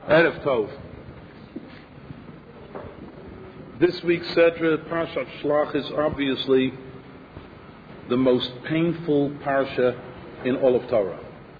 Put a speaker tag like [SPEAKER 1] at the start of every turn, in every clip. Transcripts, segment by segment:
[SPEAKER 1] Erev Tov. This week's Sedra, Parshat Shlach, is obviously the most painful parsha in all of Torah.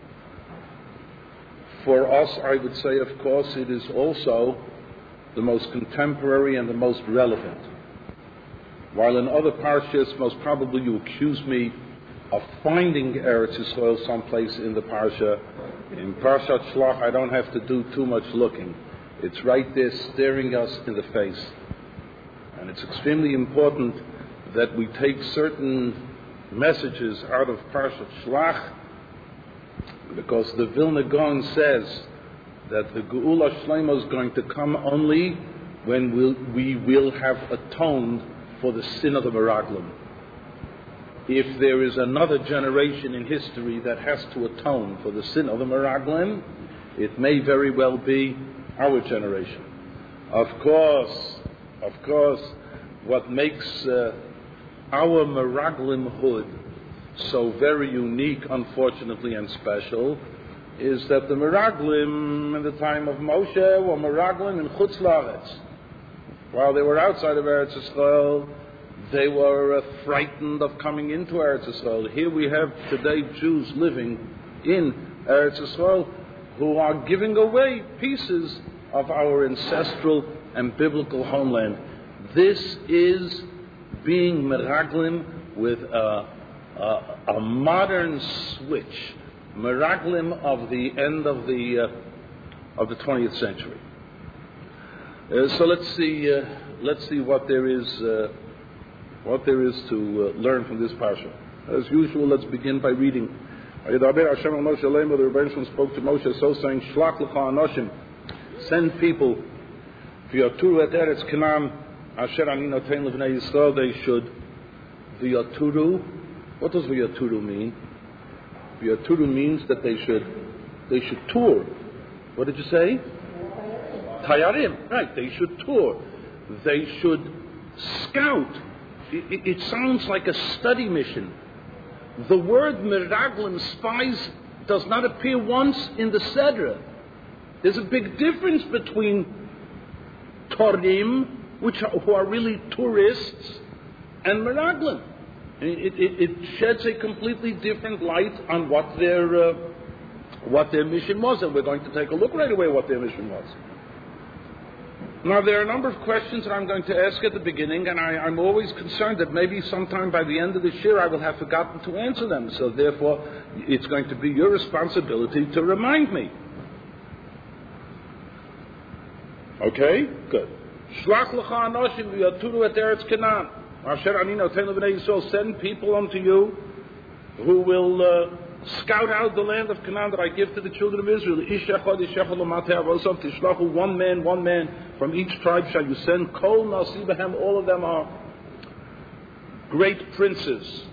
[SPEAKER 1] For us, I would say, of course, it is also the most contemporary and the most relevant. While in other parshas, most probably you accuse me of finding Eretz Yisrael someplace in the parsha, in Parshat Shlach I don't have to do too much looking. It's right there staring us in the face. And it's extremely important that we take certain messages out of Parshat Shlach, because the Vilna Gaon says that the Geula Shlema is going to come only when we will have atoned for the sin of the Meraglim. If there is another generation in history that has to atone for the sin of the Meraglim, it may very well be our generation. Of course, what makes our Meraglimhood so very unique, unfortunately, and special, is that the Meraglim in the time of Moshe were Meraglim in Chutz La'aretz. While they were outside of Eretz Yisrael, they were frightened of coming into Eretz Yisrael. Here we have today Jews living in Eretz Yisrael who are giving away pieces of our ancestral and biblical homeland. This is being Meraglim with a modern switch, Meraglim of the end of the 20th century. So let's see what there is to learn from this parsha. As usual, let's begin by reading. The Rebbeinu spoke to Moshe, so saying, "Shlach lecha anoshim, send people, v'yaturu et eretz Canaan, asher ani noten levnei Yisrael." They should v'yaturu. What does v'yaturu mean? V'yaturu means that they should tour. What did you say? Tayarim. Right. They should tour. They should scout. It sounds like a study mission. The word Meraglim, spies, does not appear once in the Sedra. There's a big difference between Torim, who are really tourists, and Meraglim. It sheds a completely different light on what their mission was, and we're going to take a look right away what their mission was. Now, there are a number of questions that I'm going to ask at the beginning, and I'm always concerned that maybe sometime by the end of this year I will have forgotten to answer them. So therefore, it's going to be your responsibility to remind me. Okay? Good. Shlach lecha anoshim v'yaturu et eretz Canaan. Asher ani noten levnei Yisrael, send people unto you who will scout out the land of Canaan that I give to the children of Israel. Ish echad ish echad l'matei avosav tishlachu, one man from each tribe shall you send. Kol nasi b'hem, all of them are great princes.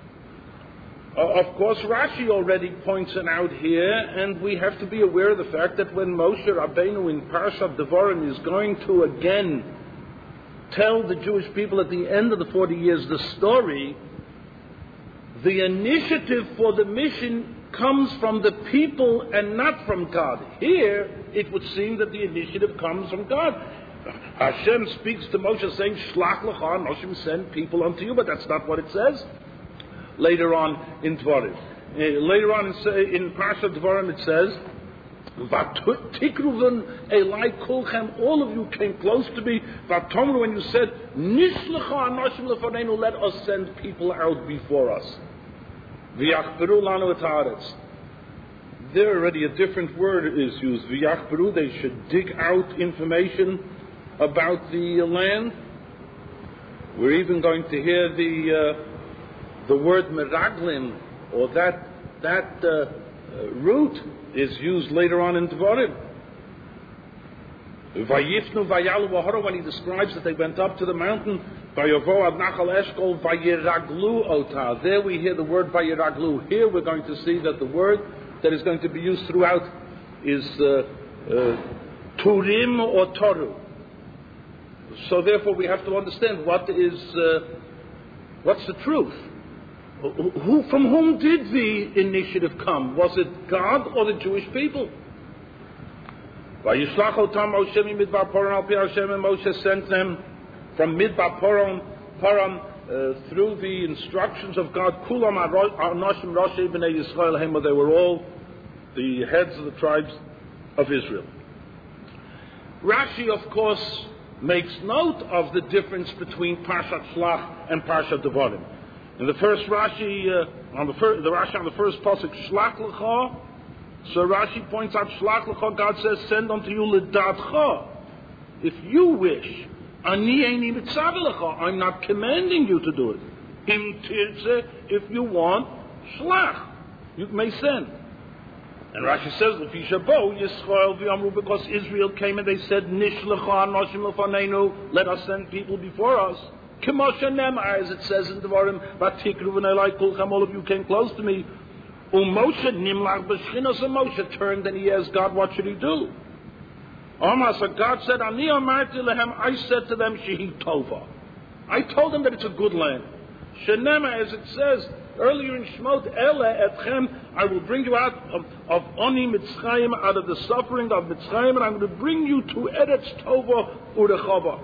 [SPEAKER 1] Of course, Rashi already points it out here, and we have to be aware of the fact that when Moshe Rabbeinu in Parashat Devarim is going to again tell the Jewish people at the end of the 40 years the story, the initiative for the mission comes from the people and not from God. Here, it would seem that the initiative comes from God. Hashem speaks to Moshe saying, Shlach lecha anoshim, send people unto you, but that's not what it says later on in Dvarim. Later on in Parshat Dvarim it says, V'tikruven elai kulchem, all of you came close to me. V'tomru, when you said, Nishlecha anoshim lefaneinu, let us send people out before us. V'yachberu lanu et haaretz. There already a different word is used. V'yachberu, they should dig out information about the land. We're even going to hear the word meraglim, or that root is used later on in Devarim. Vayifnu vayalu v'hara, when he describes that they went up to the mountain, Vayovo ad nachal eshkol vayiraglu ota. There we hear the word vayiraglu. Here we're going to see that the word that is going to be used throughout is turim or toru. So therefore we have to understand what's the truth. From whom did the initiative come? Was it God or the Jewish people? Vayishlach otam Moshe midbar Paran al pi Hashem, and Moshe sent them from midbar Paran through the instructions of God. Kulam anoshim Roshei b'nei Yisrael hema. They were all the heads of the tribes of Israel. Rashi, of course, makes note of the difference between Parshat Shlach and Parshat Devarim. In the first Rashi, the Rashi on the first pasuk, Shlach L'cha, so Rashi points out, Shlach L'cha, God says, send unto you L'datcha. If you wish, Ani eini mitzav l'cha, I'm not commanding you to do it. Im tirze, if you want, Shlach, you may send. And Rashi says, L'fi shabo Yisrael v'amru, because Israel came and they said, Nish l'cha anoshim l'faneinu, let us send people before us. K'moshe nemar, as it says in Devarim, Vatikru v'nelai kulchem, all of you came close to me. Moshe nimlach b'shchinos, and Moshe turned and he asked God, what should he do? So God said, Ani amarti lehem, I said to them, Shehi tova. I told them that it's a good land. Shenema, as it says earlier in Shemot, Ele etchem, I will bring you out of Oni Mitzrayim, out of the suffering of Mitzrayim, and I'm going to bring you to Eretz Tova Urechava.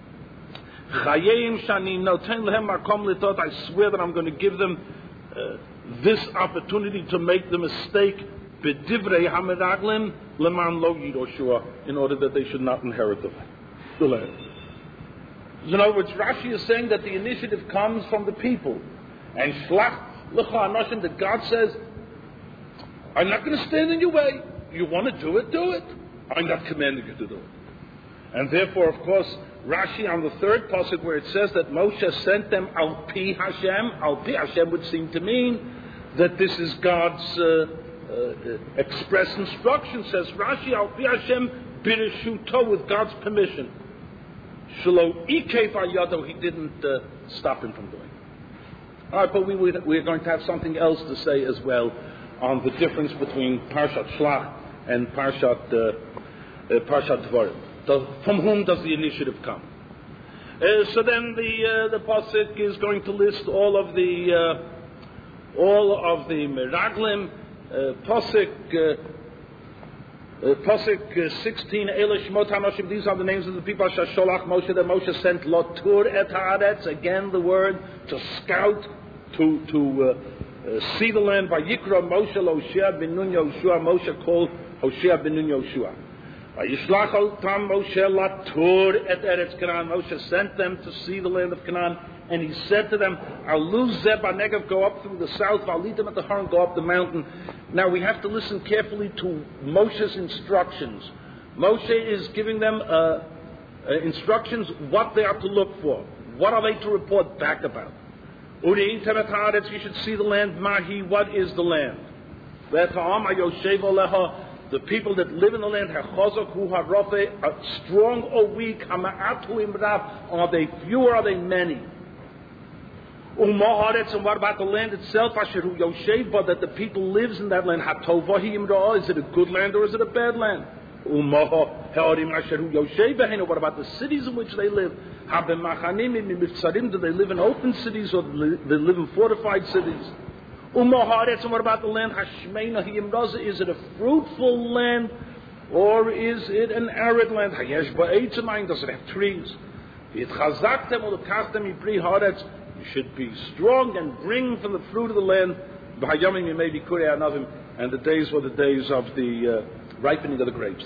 [SPEAKER 1] Chayeim shani noten lehem makom litot, I swear that I'm going to give them this opportunity to make the mistake, b'divrei hameraglim leman lo yiroshua, in order that they should not inherit the land. In other words, Rashi is saying that the initiative comes from the people. And Shlach L'cha Anoshim, that God says, I'm not going to stand in your way. You want to do it, do it. I'm not commanding you to do it. And therefore, of course, Rashi on the third pasuk where it says that Moshe sent them al pi Hashem would seem to mean that this is God's express instruction. Says Rashi, al pi Hashem birishuto, with God's permission. Shelo ikef ayado, he didn't stop him from doing it. All right, but we're going to have something else to say as well on the difference between Parshat Shlach and Parshat Devarim. From whom does the initiative come? So then the pasuk is going to list all of the meraglim. Pasuk 16. Eilish Shmot Hanoshim. These are the names of the people. Shasholach Moshe, that Moshe sent Lotur et Haaretz. Again, the word to scout, to see the land. Vayikra Moshe Hoshea ben Nun Yoshua. Moshe called Hoshea ben Nun Yoshua. Vayishlach otam Moshe Latur et Eretz Canaan. Moshe sent them to see the land of Canaan, and he said to them, Aluz Zeb Negev, go up through the south, Valitim at the Haran, go up the mountain. Now we have to listen carefully to Moshe's instructions. Moshe is giving them instructions what they are to look for. What are they to report back about? You should see the land. Mahi, what is the land? The people that live in the land, are strong or weak? Are they few or are they many? And what about the land itself? But that the people lives in that land. Is it a good land or is it a bad land? What about the cities in which they live? Do they live in open cities or do they live in fortified cities? And what about the land? Is it a fruitful land or is it an arid land? Does it have trees? You should be strong and bring from the fruit of the land. And the days were the days of the ripening of the grapes.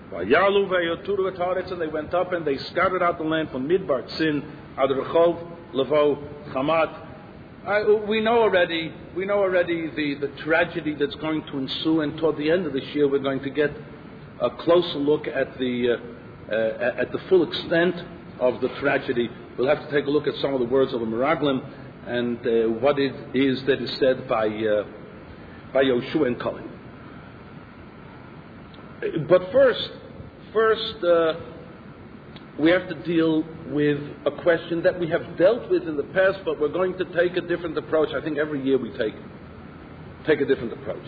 [SPEAKER 1] And they went up and they scattered out the land from Midbar, Tzin, Ad Rechov, Levo, Chamat. We know already the tragedy that's going to ensue, and toward the end of this year we're going to get a closer look at the full extent of the tragedy. We'll have to take a look at some of the words of the Meraglim and what it is that is said by Yoshua and Caleb. But first, we have to deal with a question that we have dealt with in the past, but we're going to take a different approach. I think every year we take a different approach.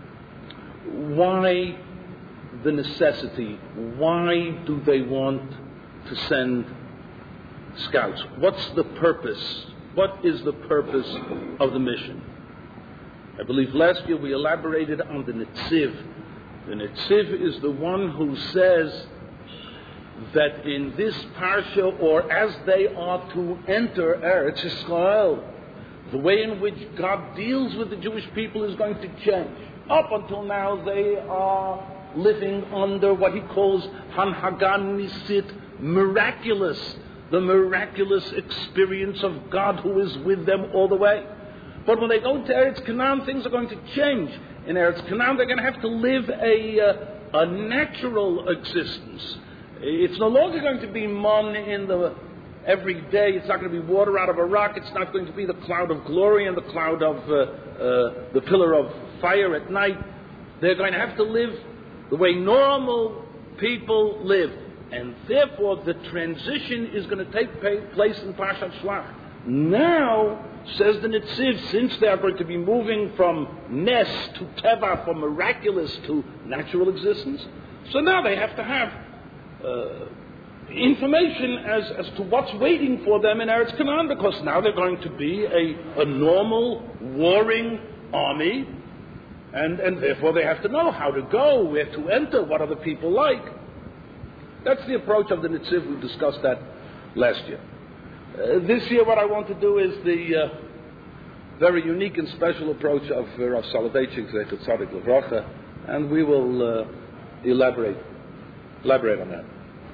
[SPEAKER 1] Why the necessity? Why do they want to send scouts? What's the purpose? What is the purpose of the mission? I believe last year we elaborated on the Netziv, The Netziv is the one who says that in this parsha, or as they are to enter Eretz Yisrael, the way in which God deals with the Jewish people is going to change. Up until now, they are living under what he calls Hanhagan Nisit, miraculous, the miraculous experience of God who is with them all the way. But when they go to Eretz Canaan, things are going to change. In Eretz Canaan, they're going to have to live a natural existence. It's no longer going to be man in the every day. It's not going to be water out of a rock. It's not going to be the cloud of glory and the cloud of the pillar of fire at night. They're going to have to live the way normal people live. And therefore, the transition is going to take place in Parshat Shlach. Now, says the Netziv, since they are going to be moving from Nes to Teva, from miraculous to natural existence, so now they have to have information as to what's waiting for them in Eretz Canaan, because now they're going to be a normal warring army, and therefore they have to know how to go, where to enter, what are the people like. That's the approach of the Netziv. We discussed that last year. This year what I want to do is the very unique and special approach of Rav Soloveitchik, Zechet Tzadik Levracha, and we will elaborate on that.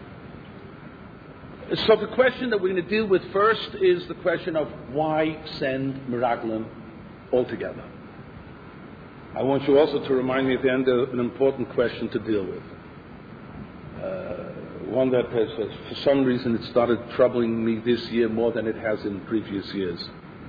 [SPEAKER 1] So the question that we're going to deal with first is the question of why send Meraglim altogether. I want you also to remind me at the end of an important question to deal with. One that has, for some reason, it started troubling me this year more than it has in previous years.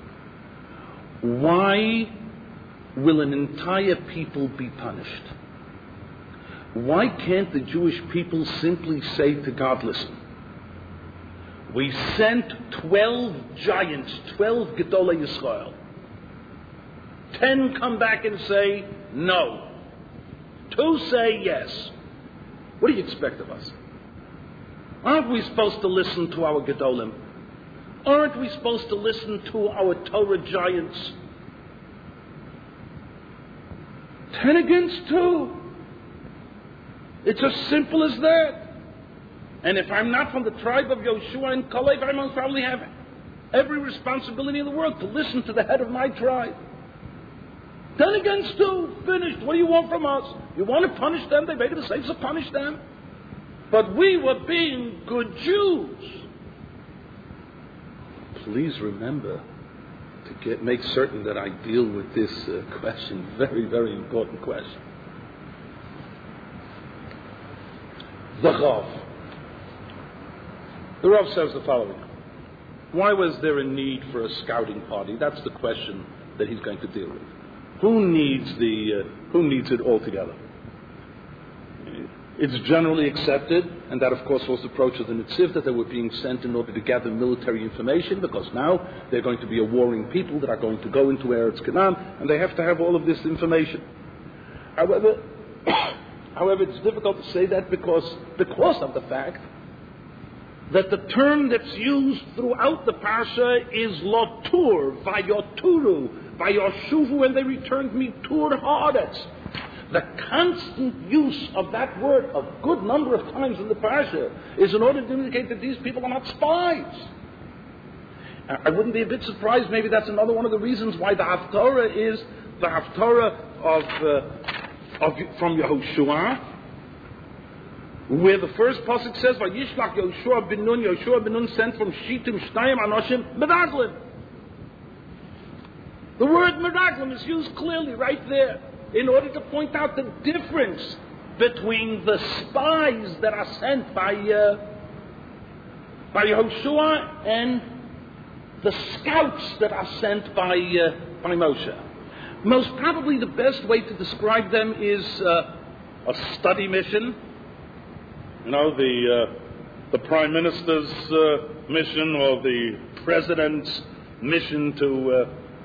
[SPEAKER 1] Why will an entire people be punished? Why can't the Jewish people simply say to God, listen, we sent 12 giants, 12 Gedolei Yisrael. 10 come back and say no. 2 say yes. What do you expect of us? Aren't we supposed to listen to our Gedolim? Aren't we supposed to listen to our Torah giants? 10 against 2. It's as simple as that. And if I'm not from the tribe of Yoshua and Kalev, I must probably have every responsibility in the world to listen to the head of my tribe. 10 against 2, finished. What do you want from us? You want to punish them? They made a mistake, so punish them. But we were being good Jews. Please remember to make certain that I deal with this question. Very, very important question. The Rav. The Rav says the following. Why was there a need for a scouting party? That's the question that he's going to deal with. Who needs it altogether? It's generally accepted, and that of course was the approach of the Netziv, that they were being sent in order to gather military information, because now they're going to be a warring people that are going to go into Eretz Canaan, and they have to have all of this information. However, it's difficult to say that because of the fact that the term that's used throughout the parsha is lotur, vayoturu, vayoshuvu, and they returned me tur haaretz. The constant use of that word a good number of times in the parsha is in order to indicate that these people are not spies. I wouldn't be a bit surprised, maybe that's another one of the reasons why the Haftarah is the Haftarah from Yehoshua, where the first pasuk says, "Vayishlach Yoshua ben Nun sent from Shittim Shnayim Anoshim Meraglim." The word Meraglim is used clearly right there in order to point out the difference between the spies that are sent by Yehoshua and the scouts that are sent by Moshe. Most probably the best way to describe them is a study mission. You know, the Prime Minister's mission, or the President's mission to...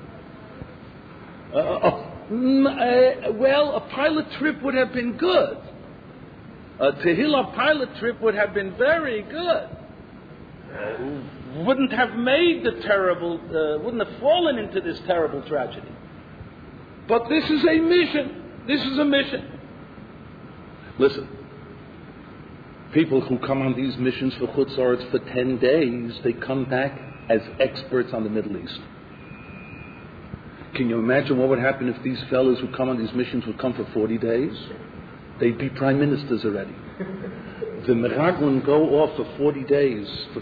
[SPEAKER 1] well, a pilot trip would have been good. A Tehillah pilot trip would have been very good. Wouldn't have made the terrible, wouldn't have fallen into this terrible tragedy. But this is a mission. This is a mission. Listen, people who come on these missions for Chutz La'aretz for 10 days, they come back as experts on the Middle East. Can you imagine what would happen if these fellows who come on these missions would come for 40 days? They'd be prime ministers already. The Meraglim go off for 40 days to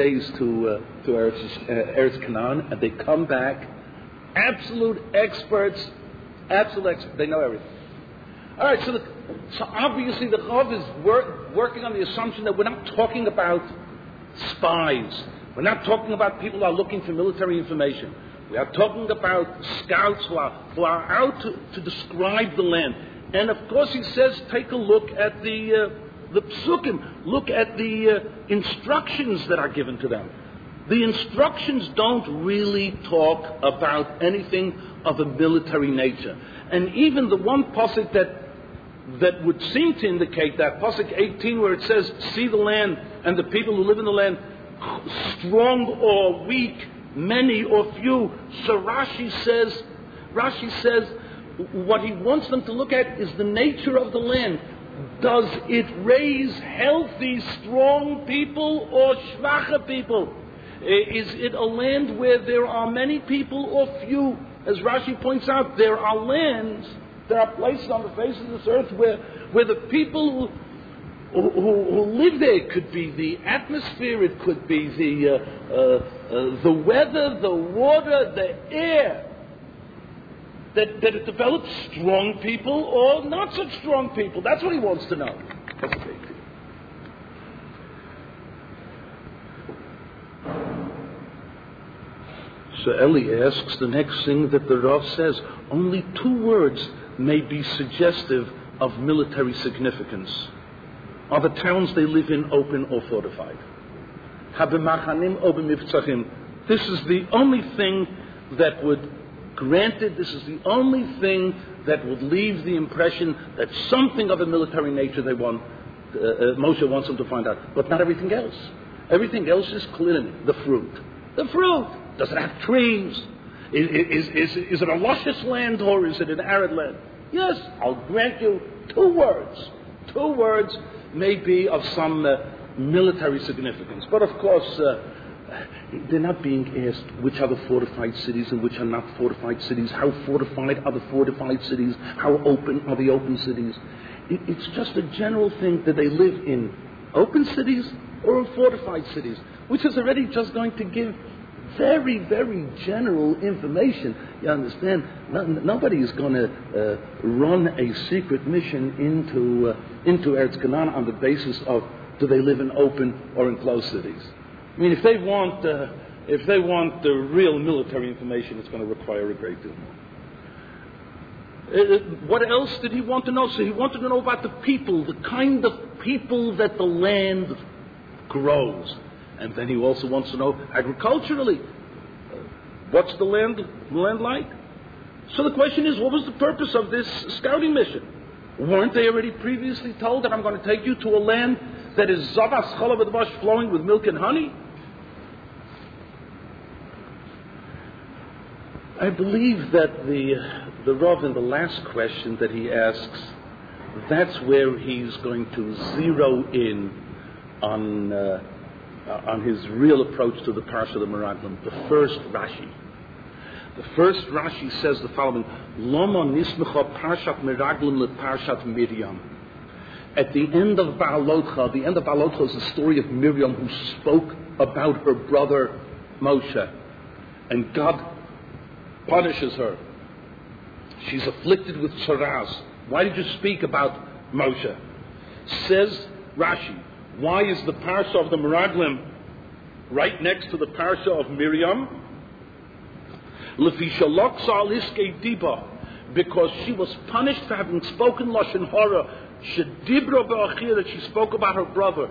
[SPEAKER 1] Eretz Canaan, and they come back absolute experts. They know everything. All right, so obviously the Rav is working on the assumption that we're not talking about spies. We're not talking about people who are looking for military information. We are talking about scouts who are out to describe the land. And of course he says, take a look at the psukim, look at the instructions that are given to them. The instructions don't really talk about anything of a military nature. And even the one pasuk that would seem to indicate that, pasuk 18, where it says, see the land and the people who live in the land, strong or weak, many or few. So Rashi says, what he wants them to look at is the nature of the land. Does it raise healthy, strong people or schwache people? Is it a land where there are many people or few? As Rashi points out, there are places on the face of this earth where the people who live there, it could be the atmosphere, it could be the weather, the water, the air, that it develops strong people or not such strong people. That's what he wants to know. That's a big deal. So Eli asks the next thing that the Rav says, only 2 words may be suggestive of military significance. Are the towns they live in open or fortified? This is the only thing that would grant it. This is the only thing that would leave the impression that something of a military nature they want. Moshe wants them to find out, but not everything else. Everything else is clear. The fruit. Does it have trees? Is it a luscious land or is it an arid land? Yes, I'll grant you 2 words. 2 words may be of some military significance. But of course, they're not being asked which are the fortified cities and which are not fortified cities. How fortified are the fortified cities? How open are the open cities? It's just a general thing that they live in open cities or in fortified cities, which is already just going to give very, very general information. You understand? Nobody is going to run a secret mission into Eretz Canaan on the basis of do they live in open or in closed cities. I mean, if they want the real military information, it's going to require a great deal more. What else did he want to know? So he wanted to know about the people, the kind of people that the land grows. And then he also wants to know agriculturally, what's the land like? So the question is, what was the purpose of this scouting mission? Weren't they already previously told that I'm going to take you to a land that is zavas chalav v'dvash, flowing with milk and honey? I believe that the Rav in the last question that he asks, that's where he's going to zero in on his real approach to the Parsha of the Meraglim, the first Rashi. The first Rashi says the following: Lama nismecha Parshat Meraglim le Parshat Miriam. At the end of Baalotcha is the story of Miriam who spoke about her brother Moshe, and God punishes her. She's afflicted with tzaras. Why did you speak about Moshe? Says Rashi, why is the Parsha of the Meraglim right next to the Parsha of Miriam? Because she was punished for having spoken Lashon Hara, that she spoke about her brother.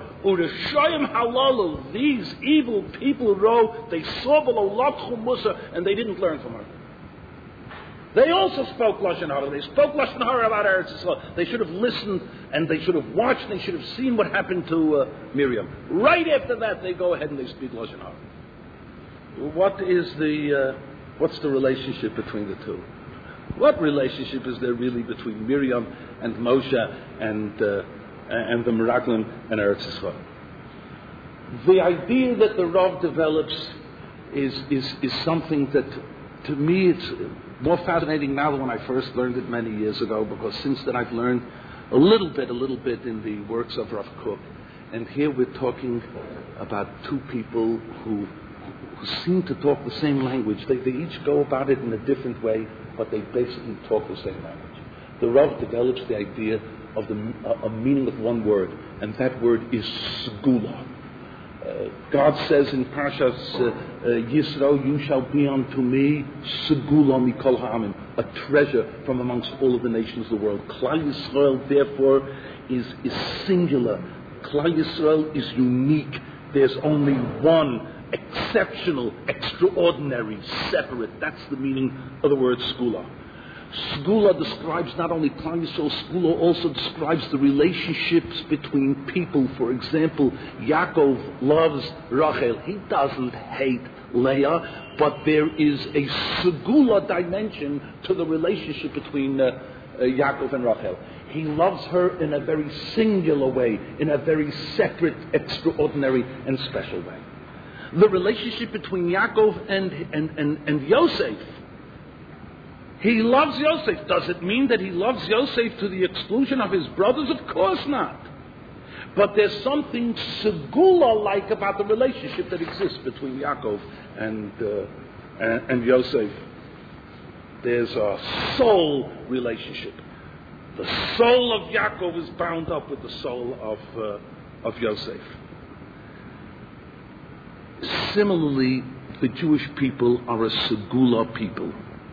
[SPEAKER 1] These evil people wrote, they saw below Latchum Musa, and they didn't learn from her. They also spoke Lashon Hara. They spoke Lashon Hara about Eretz Yisrael. They should have listened, and they should have watched, and they should have seen what happened to Miriam. Right after that, they go ahead and they speak Lashon Hara. What's the relationship between the two? What relationship is there really between Miriam and Moshe and the Meraglim and Eretz Yisrael? The idea that the Rav develops is something that, to me, it's more fascinating now than when I first learned it many years ago, because since then I've learned a little bit in the works of Rav Kook. And here we're talking about two people who seem to talk the same language. They each go about it in a different way, but they basically talk the same language. The Rav develops the idea of a meaning of one word, and that word is segula. God says in Parshas Yisro, you shall be unto me segula mikol ha'amim, a treasure from amongst all of the nations of the world. Klal Yisrael, therefore, is singular. Klal Yisrael is unique. There's only one exceptional, extraordinary, separate. That's the meaning of the word segula. Segula describes not only Klal Yisrael, segula also describes the relationships between people. For example, Yaakov loves Rachel. He doesn't hate Leah, but there is a segula dimension to the relationship between Yaakov and Rachel. He loves her in a very singular way, in a very separate, extraordinary, and special way. The relationship between Yaakov and Yosef. He loves Yosef. Does it mean that he loves Yosef to the exclusion of his brothers? Of course not. But there's something segula-like about the relationship that exists between Yaakov and Yosef. There's a soul relationship. The soul of Yaakov is bound up with the soul of Yosef. Similarly, the Jewish people are a segula people.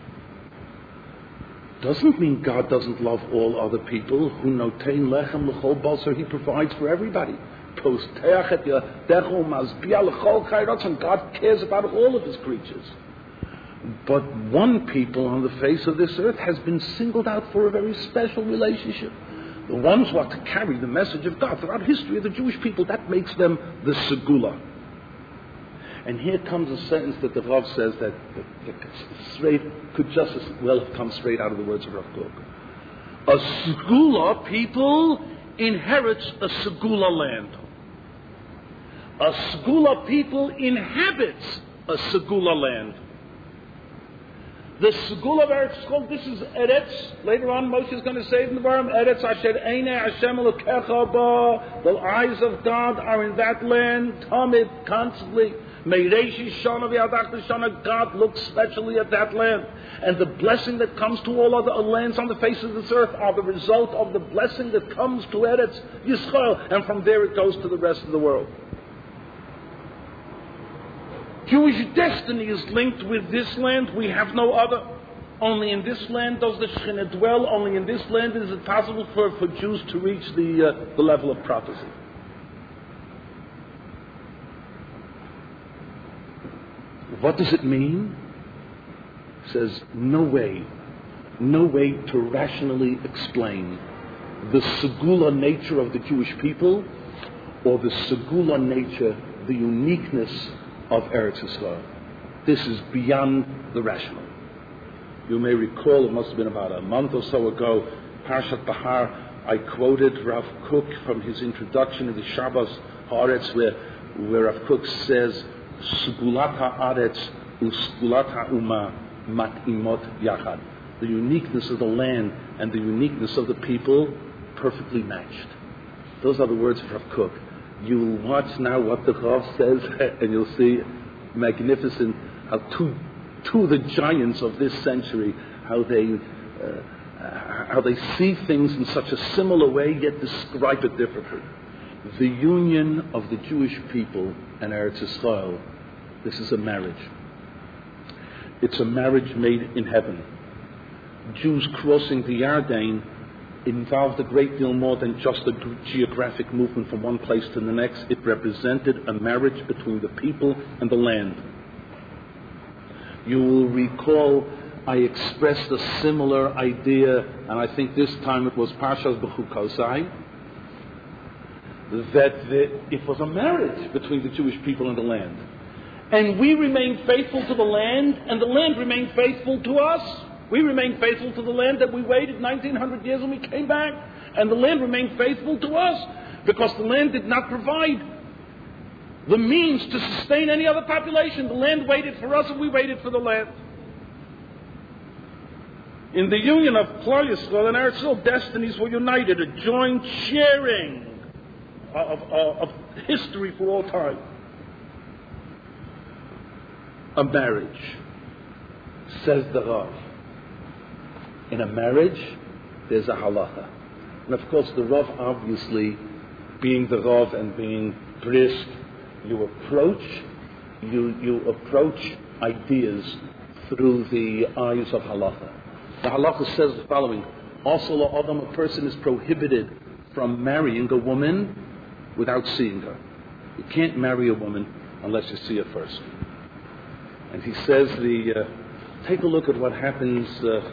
[SPEAKER 1] Doesn't mean God doesn't love all other people. Hu notein lechem l'chol basar, he provides for everybody. Posteach et yadecho mazbia l'chol chayrotzim, God cares about all of his creatures. But one people on the face of this earth has been singled out for a very special relationship. The ones who are to carry the message of God throughout history of the Jewish people, that makes them the segula. And here comes a sentence that the Rav says that could just as well have come straight out of the words of Rav Kook. A segula people inherits a segula land. A segula people inhabits a segula land. The segula of Eretz Yisrael, this is Eretz. Later on, Moshe is going to say it in the Barim, Eretz Asher Einei Hashem Elokecha Ba. The eyes of God are in that land, Tamid, constantly. Meireishi Shana v'Adach Shana, God looks specially at that land. And the blessing that comes to all other lands on the face of this earth are the result of the blessing that comes to Eretz Yisrael. And from there it goes to the rest of the world. Jewish destiny is linked with this land. We have no other. Only in this land does the Shekhinah dwell. Only in this land is it possible for Jews to reach the level of prophecy. What does it mean? It says, no way to rationally explain the segula nature of the Jewish people or the segula nature, the uniqueness of Eretz Yisrael. This is beyond the rational. You may recall, it must have been about a month or so ago, Parshat Bahar, I quoted Rav Kook from his introduction to the Shabbos Haaretz, where Rav Kook says, Segulat ha'aretz u'segulat ha'uma mat'imot yachad. The uniqueness of the land and the uniqueness of the people perfectly matched. Those are the words of Rav Kook. You will watch now what the Rav says, and you'll see magnificent how two of the giants of this century, how they see things in such a similar way, yet describe it differently. The union of the Jewish people and Eretz Yisrael, this is a marriage. It's a marriage made in heaven. Jews crossing the Yarden involved a great deal more than just a geographic movement from one place to the next. It represented a marriage between the people and the land. You will recall I expressed a similar idea, and I think this time it was Parshas Bechukosai, that it was a marriage between the Jewish people and the land. And we remain faithful to the land, and the land remained faithful to us. We remained faithful to the land that we waited 1900 years when we came back. And the land remained faithful to us because the land did not provide the means to sustain any other population. The land waited for us and we waited for the land. In the union of Klal Yisrael and Eretz Yisrael, destinies were united, a joint sharing of history for all time. A marriage, says the Rav. In a marriage, there's a halacha. And of course, the Rav, obviously, being the Rav and being brisk, you approach ideas through the eyes of halacha. The halacha says the following: also, a person is prohibited from marrying a woman without seeing her. You can't marry a woman unless you see her first. And he says, take a look at what happens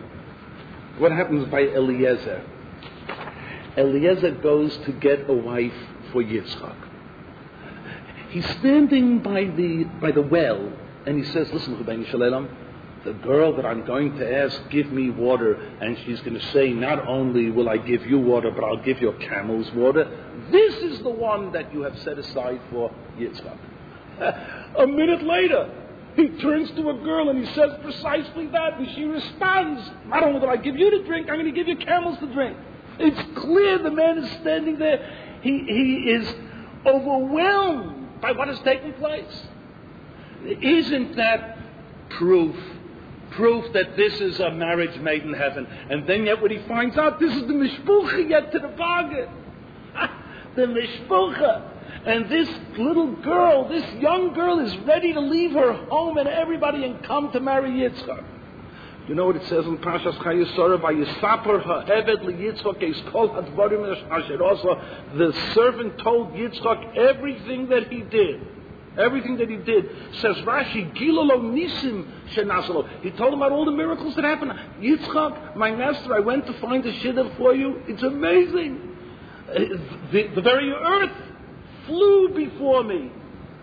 [SPEAKER 1] by Eliezer. Eliezer goes to get a wife for Yitzchak. He's standing by the well, and he says, listen, Rabbeinu Shalom, the girl that I'm going to ask, give me water, and she's going to say, not only will I give you water, but I'll give your camels water. This is the one that you have set aside for Yitzchak. A minute later, he turns to a girl and he says precisely that, and she responds, not only will I give you to drink, I'm going to give you camels to drink. It's clear the man is standing there. He is overwhelmed by what has taken place. Isn't that proof that this is a marriage made in heaven? And then yet when he finds out, this is the mishpucha yet to the bargain. The mishpucha. And this little girl, this young girl is ready to leave her home and everybody and come to marry Yitzchak. You know what it says in Parshas Chayei Sarah? Vayisaper ha'eved liYitzchak es kol hadvarim asher asa. The servant told Yitzchak everything that he did. Everything that he did. Says Rashi, Gilolo Nisim Shenasalo. He told him about all the miracles that happened. Yitzchak, my master, I went to find a shidduch for you. It's amazing. The very earth flew before me.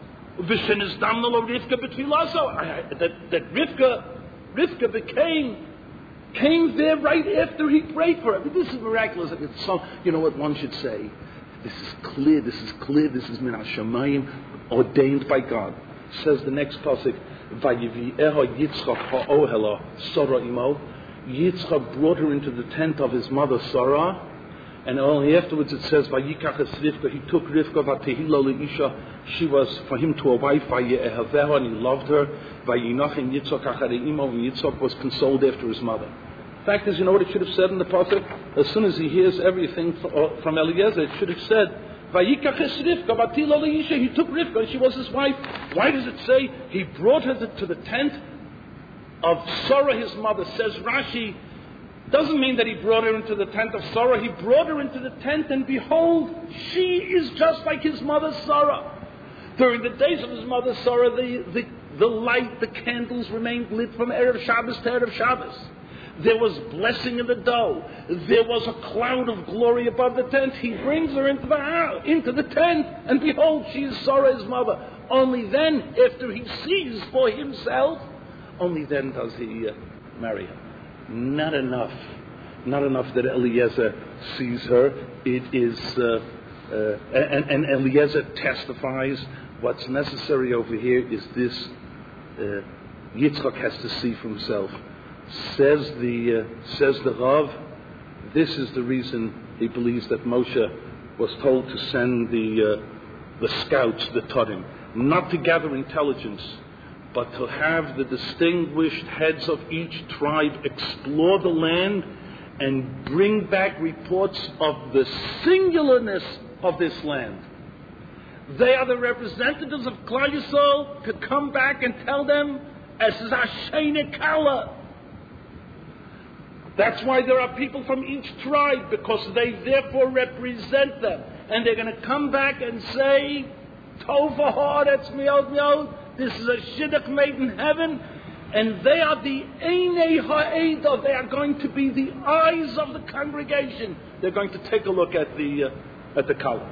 [SPEAKER 1] That Rivka came there right after he prayed for her. But this is miraculous. It's so, you know what one should say? This is clear, this is min hashamayim, ordained by God. Says the next pasuk, Vayivi'eha Yitzchak ha'ohela Sarah imo. Yitzchak brought her into the tent of his mother Sarah, and only afterwards it says, Vayikach es Rivka, he took Rivka vatehilo leisha, she was for him to a wife, Vayeheveha, and he loved her, Vayinachin Yitzchak acharei imo, and Yitzchak was consoled after his mother. Fact is, you know what it should have said in the pasuk? As soon as he hears everything from Eliezer, it should have said, Vayikach es Rivka vatehilo leisha, he took Rivka, and she was his wife. Why does it say he brought her to the tent of Sarah, his mother? Says Rashi, doesn't mean that he brought her into the tent of Sarah. He brought her into the tent, and behold, she is just like his mother Sarah. During the days of his mother Sarah, the light, the candles remained lit from Erev Shabbos to Erev Shabbos. There was blessing in the dough. There was a cloud of glory above the tent. He brings her into the house, into the tent, and behold, she is Sarah, his mother. Only then, after he sees for himself, only then does he marry her. Not enough that Eliezer sees her. It is, and Eliezer testifies. What's necessary over here is this: Yitzchak has to see for himself. Says the Rav, this is the reason he believes that Moshe was told to send the scouts, the Todim, not to gather intelligence, but to have the distinguished heads of each tribe explore the land and bring back reports of the singularness of this land. They are the representatives of Klal Yisrael to come back and tell them, as Zashene Kala. That's why there are people from each tribe, because they therefore represent them. And they're going to come back and say, Tova ha'aretz mi'od mi'od. This is a shidduch made in heaven, and they are the Einei Ha'edah. They are going to be the eyes of the congregation. They're going to take a look at the column.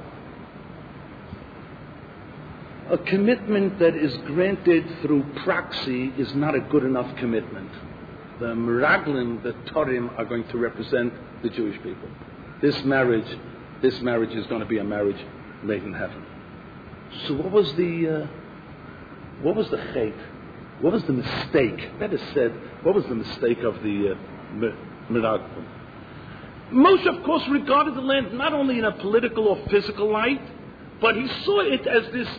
[SPEAKER 1] A commitment that is granted through proxy is not a good enough commitment. the Meraglim, the Torim, are going to represent the Jewish people. This marriage is going to be a marriage made in heaven. So what was the chait? What was the mistake? Better said, what was the mistake of the Meraglim? Moshe, of course, regarded the land not only in a political or physical light, but he saw it as this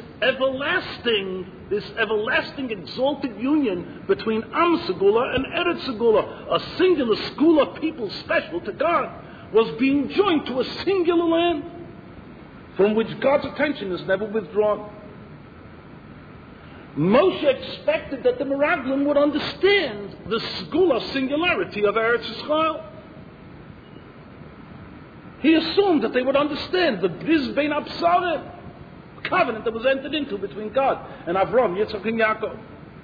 [SPEAKER 1] everlasting exalted union between Am Segula and Eretz Segula. A singular school of people special to God was being joined to a singular land from which God's attention is never withdrawn. Moshe expected that the Meraglim would understand the Segula singularity of Eretz Yisrael. He assumed that they would understand the Bris Bein Absarim, covenant that was entered into between God and Avram, Yitzchak, and Yaakov.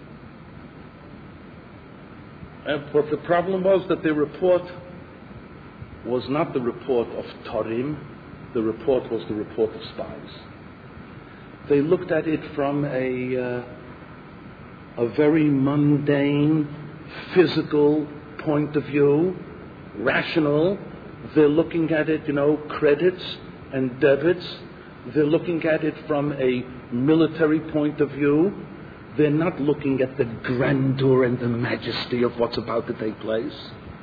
[SPEAKER 1] But the problem was that their report was not the report of Torim, the report was the report of spies. They looked at it from a very mundane, physical point of view, rational. They're looking at it, credits and debits. They're looking at it from a military point of view. They're not looking at the grandeur and the majesty of what's about to take place.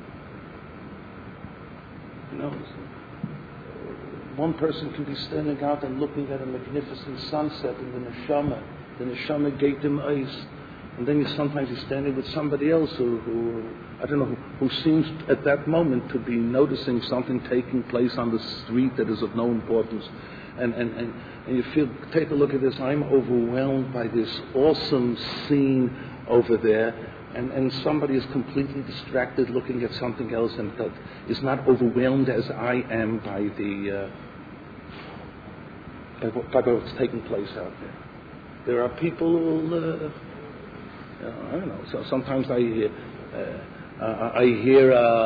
[SPEAKER 1] One person can be standing out and looking at a magnificent sunset in the neshama. The neshama gave him eyes. And then sometimes he's standing with somebody else who seems at that moment to be noticing something taking place on the street that is of no importance. And you feel, take a look at this, I'm overwhelmed by this awesome scene over there, and somebody is completely distracted looking at something else and is not overwhelmed as I am by what's taking place out there. There are people who I don't know. So sometimes I hear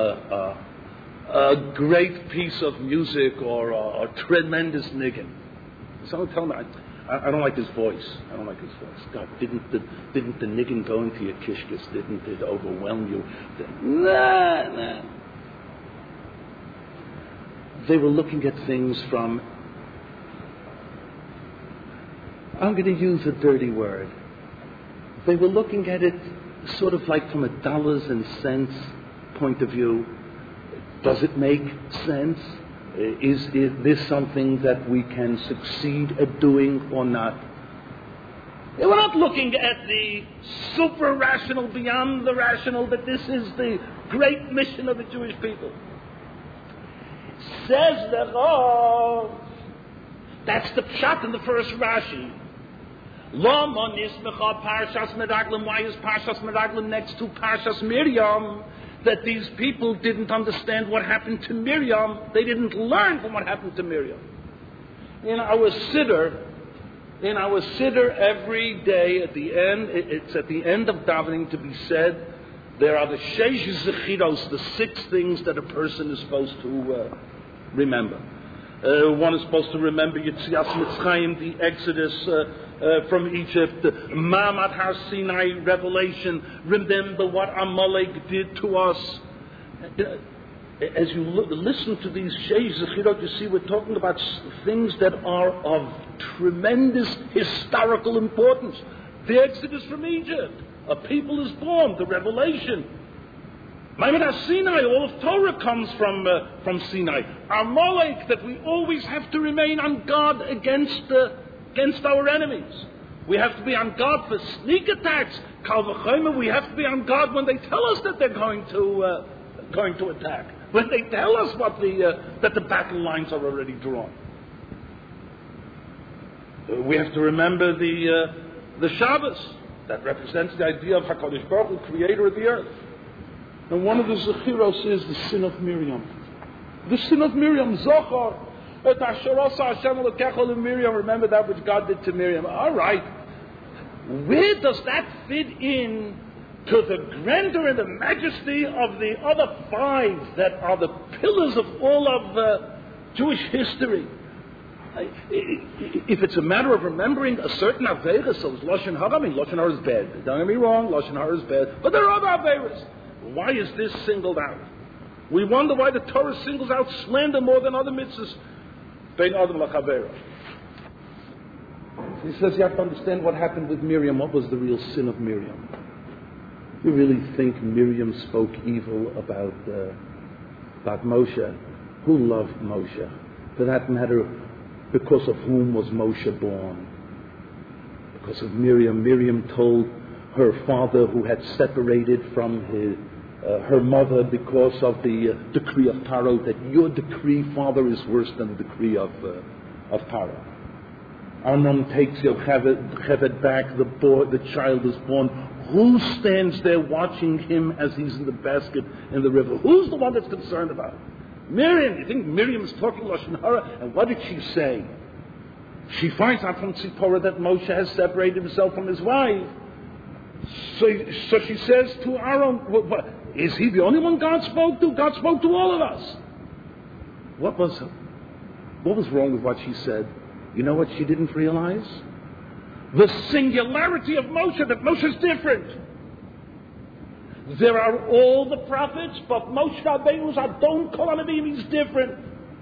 [SPEAKER 1] a great piece of music or a tremendous niggin. Someone tell me, I don't like his voice. I don't like his voice. God, didn't the niggin go into your kishkis? Didn't it overwhelm you? Nah. They were looking at things from, I'm going to use a dirty word. They were looking at it sort of like from a dollars and cents point of view. Does it make sense? Is this something that we can succeed at doing or not? They were not looking at the super rational, beyond the rational, that this is the great mission of the Jewish people. Says the Rav, that's the pshat in the first Rashi. Why is Parshas Meraglim next to Parshas Miriam? That these people didn't understand what happened to Miriam. They didn't learn from what happened to Miriam. In our siddur every day at the end, it's at the end of davening to be said, there are the sheish zechiros, the 6 things that a person is supposed to remember. One is supposed to remember Yetzias Mitzrayim, the Exodus from Egypt, Ma'amad Har Sinai, Revelation. Remember what Amalek did to us. As you listen to these Sheish Zechirot, you see we're talking about things that are of tremendous historical importance. The Exodus from Egypt, a people is born, the Revelation. Ma'amad Har Sinai, all of Torah comes from Sinai. Amalek, that we always have to remain on guard against our enemies. We have to be on guard for sneak attacks. Kal v'chomer, we have to be on guard when they tell us that they're going to attack. When they tell us that the battle lines are already drawn. We have to remember the Shabbos that represents the idea of HaKadosh Baruch Hu, creator of the earth. And one of the Zechiros is the sin of Miriam. The sin of Miriam, Zochar. Remember that which God did to Miriam. All right. Where does that fit in to the grandeur and the majesty of the other 5 that are the pillars of all of Jewish history? If it's a matter of remembering a certain Aveira, so it's Lashon Hara. Lashon Hara is bad. Don't get me wrong, Lashon Hara is bad. But there are other Aveiras. Why is this singled out? We wonder why the Torah singles out slander more than other mitzvahs. Bein Adam L'Chavero. He says you have to understand what happened with Miriam. What was the real sin of Miriam? You really think Miriam spoke evil about Moshe? Who loved Moshe? For that matter, because of whom was Moshe born? Because of Miriam. Miriam told her father, who had separated from her mother because of the decree of Paro, that your decree, father, is worse than the decree of Paro. Amnon takes Yocheved back, the child is born. Who stands there watching him as he's in the basket in the river? Who's the one that's concerned about it? Miriam. You think Miriam is talking Lashon Hara? And what did she say? She finds out from Tzipporah that Moshe has separated himself from his wife. So she says to Aaron, is he the only one God spoke to? God spoke to all of us. What was wrong with what she said? You know what she didn't realize? The singularity of Moshe, that Moshe is different. There are all the prophets, but Moshe Rabbeinu's Adon Kol HaNeviim, he's different.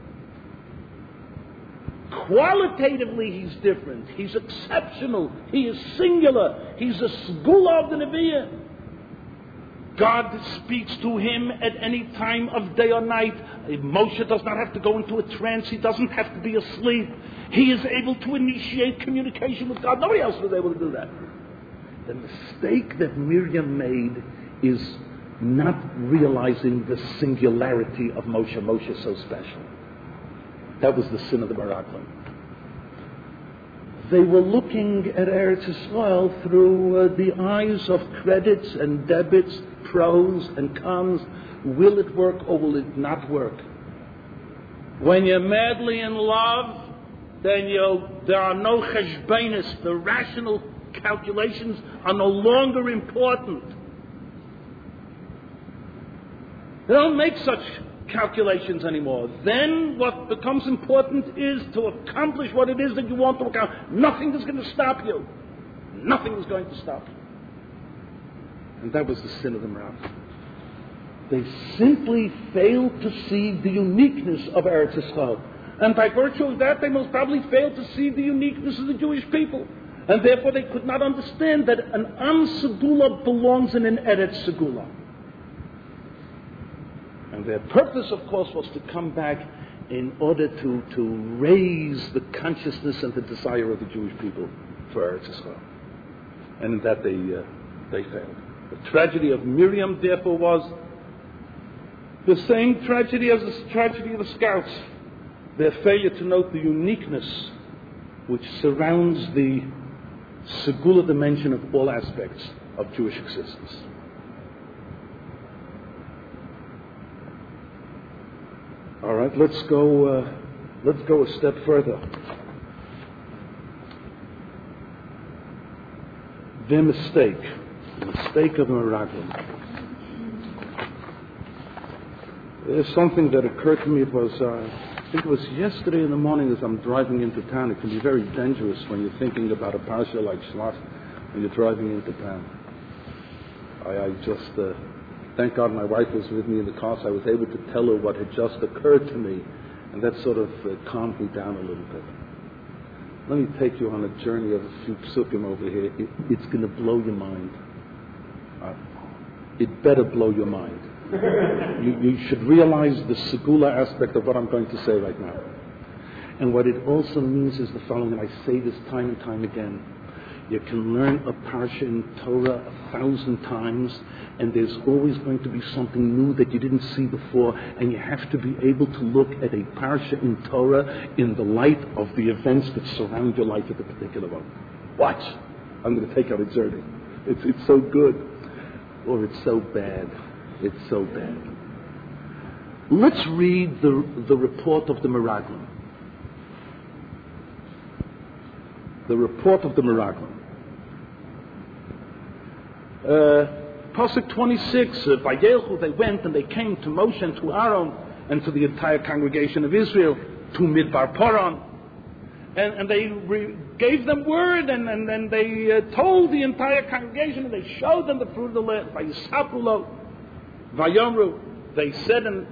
[SPEAKER 1] Qualitatively, he's different. He's exceptional. He is singular. He's a Segula of the Nevi'im. God speaks to him at any time of day or night. Moshe does not have to go into a trance. He doesn't have to be asleep. He is able to initiate communication with God. Nobody else was able to do that. The mistake that Miriam made is not realizing the singularity of Moshe. Moshe is so special. That was the sin of the Meraglim. They were looking at Eretz Yisrael through the eyes of credits and debits, pros and cons. Will it work or will it not work? When you're madly in love, then there are no cheshbainis. The rational calculations are no longer important. They don't make such calculations anymore. Then what becomes important is to accomplish what it is that you want to accomplish. Nothing is going to stop you. Nothing is going to stop you. And that was the sin of the Meraglim. They simply failed to see the uniqueness of Eretz Yisrael. And by virtue of that, they most probably failed to see the uniqueness of the Jewish people. And therefore they could not understand that an Am Segula belongs in an Eretz Segula. And their purpose, of course, was to come back in order to raise the consciousness and the desire of the Jewish people for Eretz Yisrael. And in that they failed. The tragedy of Miriam, therefore, was the same tragedy as the tragedy of the scouts. Their failure to note the uniqueness which surrounds the Segula dimension of all aspects of Jewish existence. All right, let's go a step further. The mistake of the Meraglim. There's something that occurred to me. It was, I think it was yesterday in the morning as I'm driving into town. It can be very dangerous when you're thinking about a parsha like Shlach when you're driving into town. I just, thank God my wife was with me in the car, so I was able to tell her what had just occurred to me, and that sort of calmed me down a little bit. Let me take you on a journey of a few psukim over here. It's going to blow your mind. It better blow your mind. You should realize the Segula aspect of what I'm going to say right now. And what it also means is the following, and I say this time and time again. You can learn a parsha in Torah 1,000 times, and there's always going to be something new that you didn't see before, and you have to be able to look at a parsha in Torah in the light of the events that surround your life at the particular moment. Watch. I'm going to take out a journey. It's so good, or it's so bad. It's so bad. Let's read the report of the Meraglim. The report of the Meraglim. Pasuk 26, by Yelchu they went and they came to Moshe and to Aaron and to the entire congregation of Israel, to Midbar Paran. And they gave them word and they told the entire congregation and they showed them the fruit of the land by Yisapulo. Vayomru, they said, and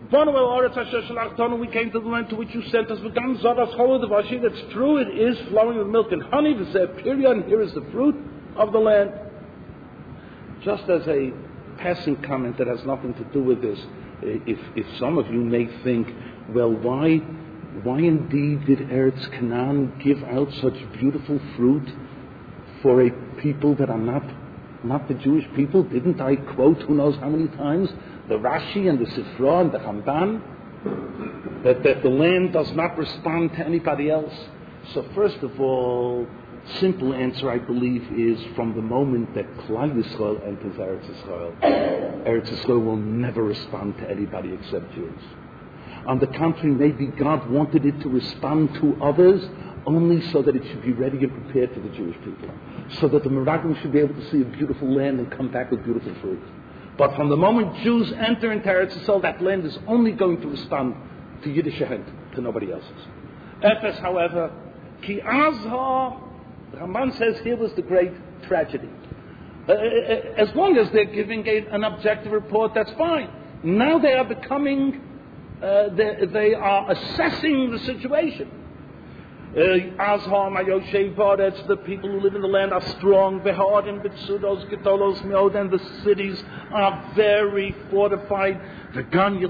[SPEAKER 1] we came to the land to which you sent us. That's true, it is flowing with milk and honey. And here is the fruit of the land. Just as a passing comment that has nothing to do with this, if some of you may think, well, why indeed did Eretz Canaan give out such beautiful fruit for a people that are not the Jewish people? Didn't I quote who knows how many times the Rashi and the Sifra and the Ramban that the land does not respond to anybody else? So first of all, simple answer, I believe, is from the moment that Klal Yisrael enters Eretz Yisrael will never respond to anybody except Jews. On the contrary, maybe God wanted it to respond to others only so that it should be ready and prepared for the Jewish people, so that the Meraglim should be able to see a beautiful land and come back with beautiful fruit. But from the moment Jews enter into Eretz Yisrael, that land is only going to respond to Yiddish hand, to nobody else's. Ephes, however, Ki Azha, the Ramban says here was the great tragedy. As long as they're giving an objective report, that's fine. Now they are becoming, they are assessing the situation. Azha, Mayoshev, the people who live in the land are strong. Vehadim, Betsudos, Getolos, Meod, and the cities are very fortified. We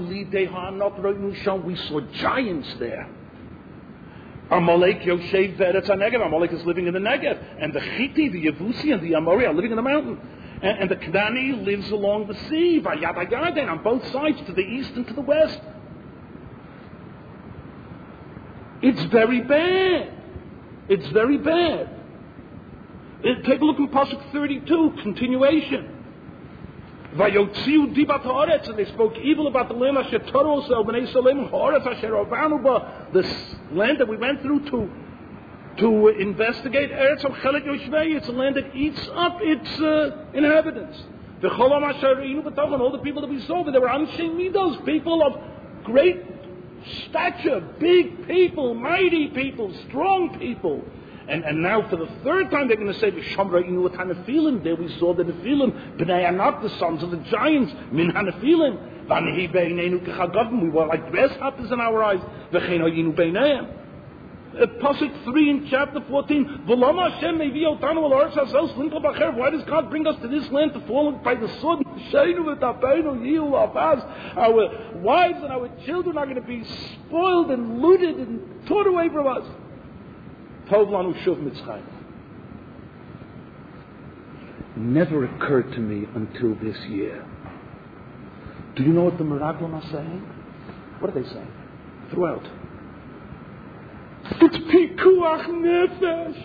[SPEAKER 1] saw giants there. Amalek Yoshev Veretz HaNegev. Amalek is living in the Negev. And the Chiti, the Yevusi, and the Amori are living in the mountain. And the Knani lives along the sea, Vayadayadin, on both sides, to the east and to the west. It's very bad. It's very bad. Take a look in Pasuk 32, continuation. Vayotziu dibat haaretz, and they spoke evil about the land asher toros el bnei Salem haaretz asher avanu ba, this land that we went through to investigate. Eretz of Chelik Yoshvei, it's a land that eats up its inhabitants. The cholam asher inu b'toch, and all the people that we saw, they were anshin midos, people of great stature, big people, mighty people, strong people. And now for the third time they're going to say, V'shamra inu et Hanephilim. There we saw the Nephilim, B'nai Anak, the sons of the giants, Min Hanephilim. V'anihi beineinu k'chagavim. We were like grasshoppers in our eyes. V'chein hayinu beineim. Pasuk 3 in chapter 14. V'lama Hashem mevi otanu al ha'aretz hazel slinkel b'acher. Why does God bring us to this land to fall by the sword? Sheinu v'tapeinu yihu avaz. Our wives and our children are going to be spoiled and looted and torn away from us. Never occurred to me until this year. Do you know what the Meraglim are saying? What are they saying? Throughout. It's Pikuach Nefesh.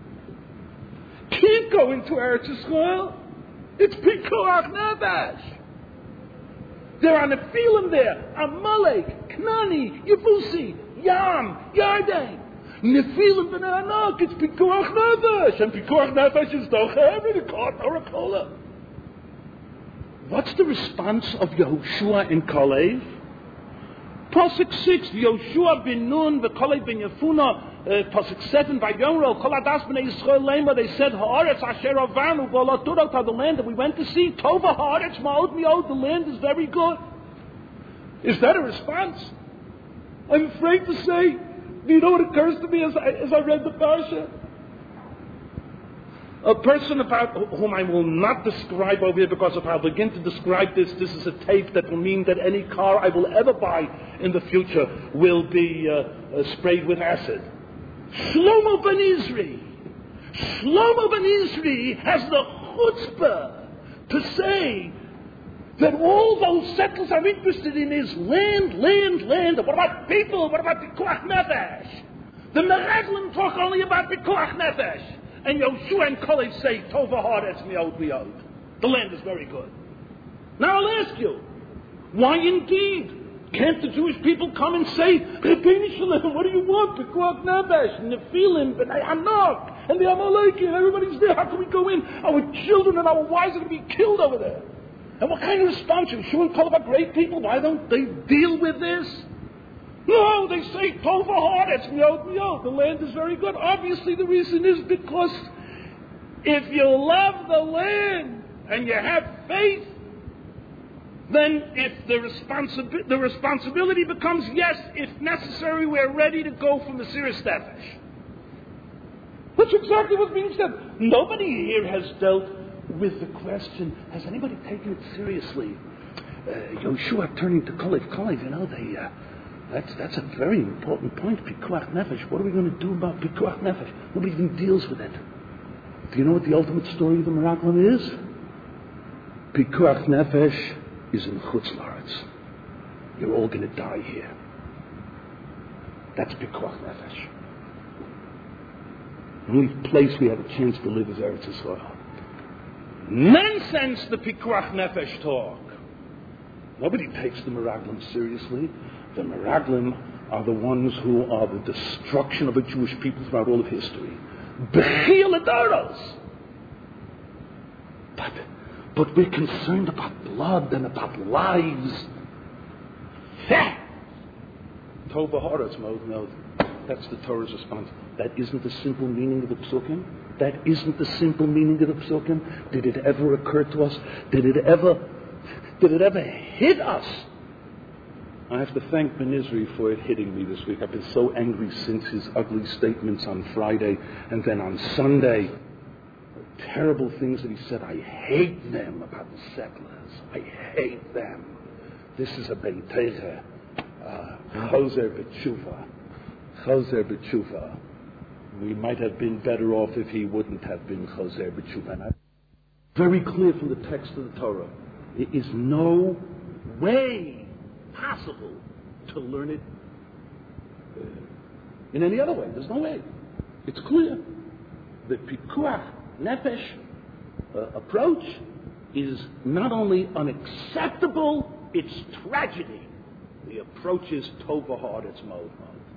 [SPEAKER 1] Keep going to Eretz Yisrael. It's Pikuach Nefesh. There are Nephilim there. Amalek, Knani, Yevusi, Yam, Yarden. Nephilim b'nei Anak, it's Pikuach Nefesh, and Pikuach Nefesh is doch every Orakola. What's the response of Yehoshua in Kalev? Pasuk 6, Yehoshua bin Nun, v'Kalev bin Yefuna, Pasuk 7, Vayomro, Kol Adas b'nei Yisrael Lema, they said, Haaretz asher avanu, v'olaturot, the land that we went to see, Tova Haaretz ma'od mi'od, the land is very good. Is that a response? I'm afraid to say, do you know what occurs to me as I read the parsha? A person about whom I will not describe over here, because if I begin to describe this is a tape that will mean that any car I will ever buy in the future will be sprayed with acid. Shlomo ben Izri. Shlomo ben Izri has the chutzpah to say that all those settlers are interested in is land. What about people? What about Pikuach Nefesh? The Meraglim talk only about Pikuach Nefesh. And Yehoshua and Kalev say, Tova Haaretz mi'od mi'od. The land is very good. Now I'll ask you, why indeed? Can't the Jewish people come and say, Rebbeinu Shalom, what do you want? Pikuach Nefesh, Nephilim, B'nai Anak, and the Amaleki, and everybody's there. How can we go in? Our children and our wives are going to be killed over there. And what kind of response? Yehoshua and Kalev are great people. Why don't they deal with this? No, they say, Tova Haaretz mi'od mi'od. The land is very good. Obviously the reason is because if you love the land and you have faith, then if the responsibility becomes, yes, if necessary, we're ready to go for Mesiras Nefesh. That's exactly what's being said. Nobody here has dealt with the question, has anybody taken it seriously? Yoshua turning to Kalev, that's a very important point, Pikuach Nefesh. What are we going to do about Pikuach Nefesh? Nobody even deals with it. Do you know what the ultimate story of the Meraglim is? Pikuach Nefesh is in Chutz La'aretz. You're all going to die here. That's Pikuach Nefesh. The only place we have a chance to live is Eretz Yisrael. Nonsense, the Pikuach Nefesh talk. Nobody takes the Meraglim seriously. The Meraglim are the ones who are the destruction of the Jewish people throughout all of history. Bechiyah L'Doros. But we're concerned about blood and about lives. Tov v'haaretz mode. That's the Torah's response. That isn't the simple meaning of the Psukim. That isn't the simple meaning of the Psukim. Did it ever occur to us? Did it ever hit us? I have to thank Ben Izri for it hitting me this week. I've been so angry since his ugly statements on Friday and then on Sunday. The terrible things that he said. I hate them about the settlers. I hate them. This is a Beiteicha. Choser b'tshuva. Choser b'tshuva. We might have been better off if he wouldn't have been Choser b'tshuva. Very clear from the text of the Torah. It is no way possible to learn it in any other way. There's no way. It's clear. The Pikuach Nefesh approach is not only unacceptable, it's tragedy. The approach is Tov v'haaretz mode.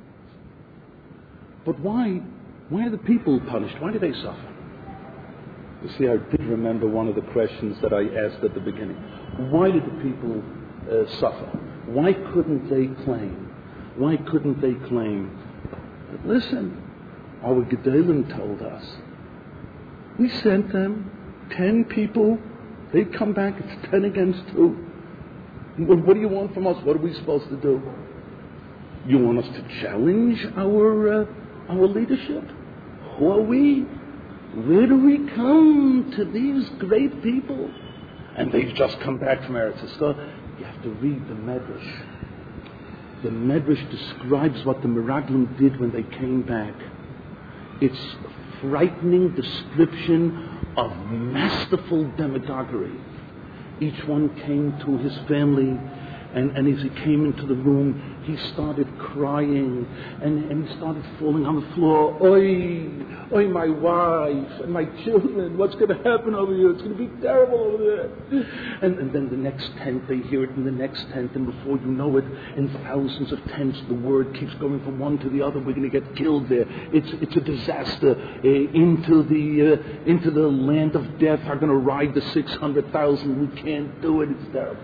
[SPEAKER 1] But why are the people punished? Why do they suffer? You see, I did remember one of the questions that I asked at the beginning. Why did the people suffer? Why couldn't they claim? Why couldn't they claim? Listen, our Gedolim told us. We sent them 10 people. They come back, it's 10 against 2. What do you want from us? What are we supposed to do? You want us to challenge our leadership? Who are we? Where do we come to these great people? And they've just come back from Eretz Yisrael. You have to read the Medrash. The Medrash describes what the Meraglim did when they came back. It's a frightening description of masterful demagoguery. Each one came to his family, and as he came into the room, he started crying, and he started falling on the floor. Oi, my wife and my children, what's going to happen over here? It's going to be terrible over there. And then the next tent, they hear it in the next tent, and before you know it, in thousands of tents, the word keeps going from one to the other. We're going to get killed there. It's a disaster. Into the land of death are going to ride the 600,000. We can't do it. It's terrible.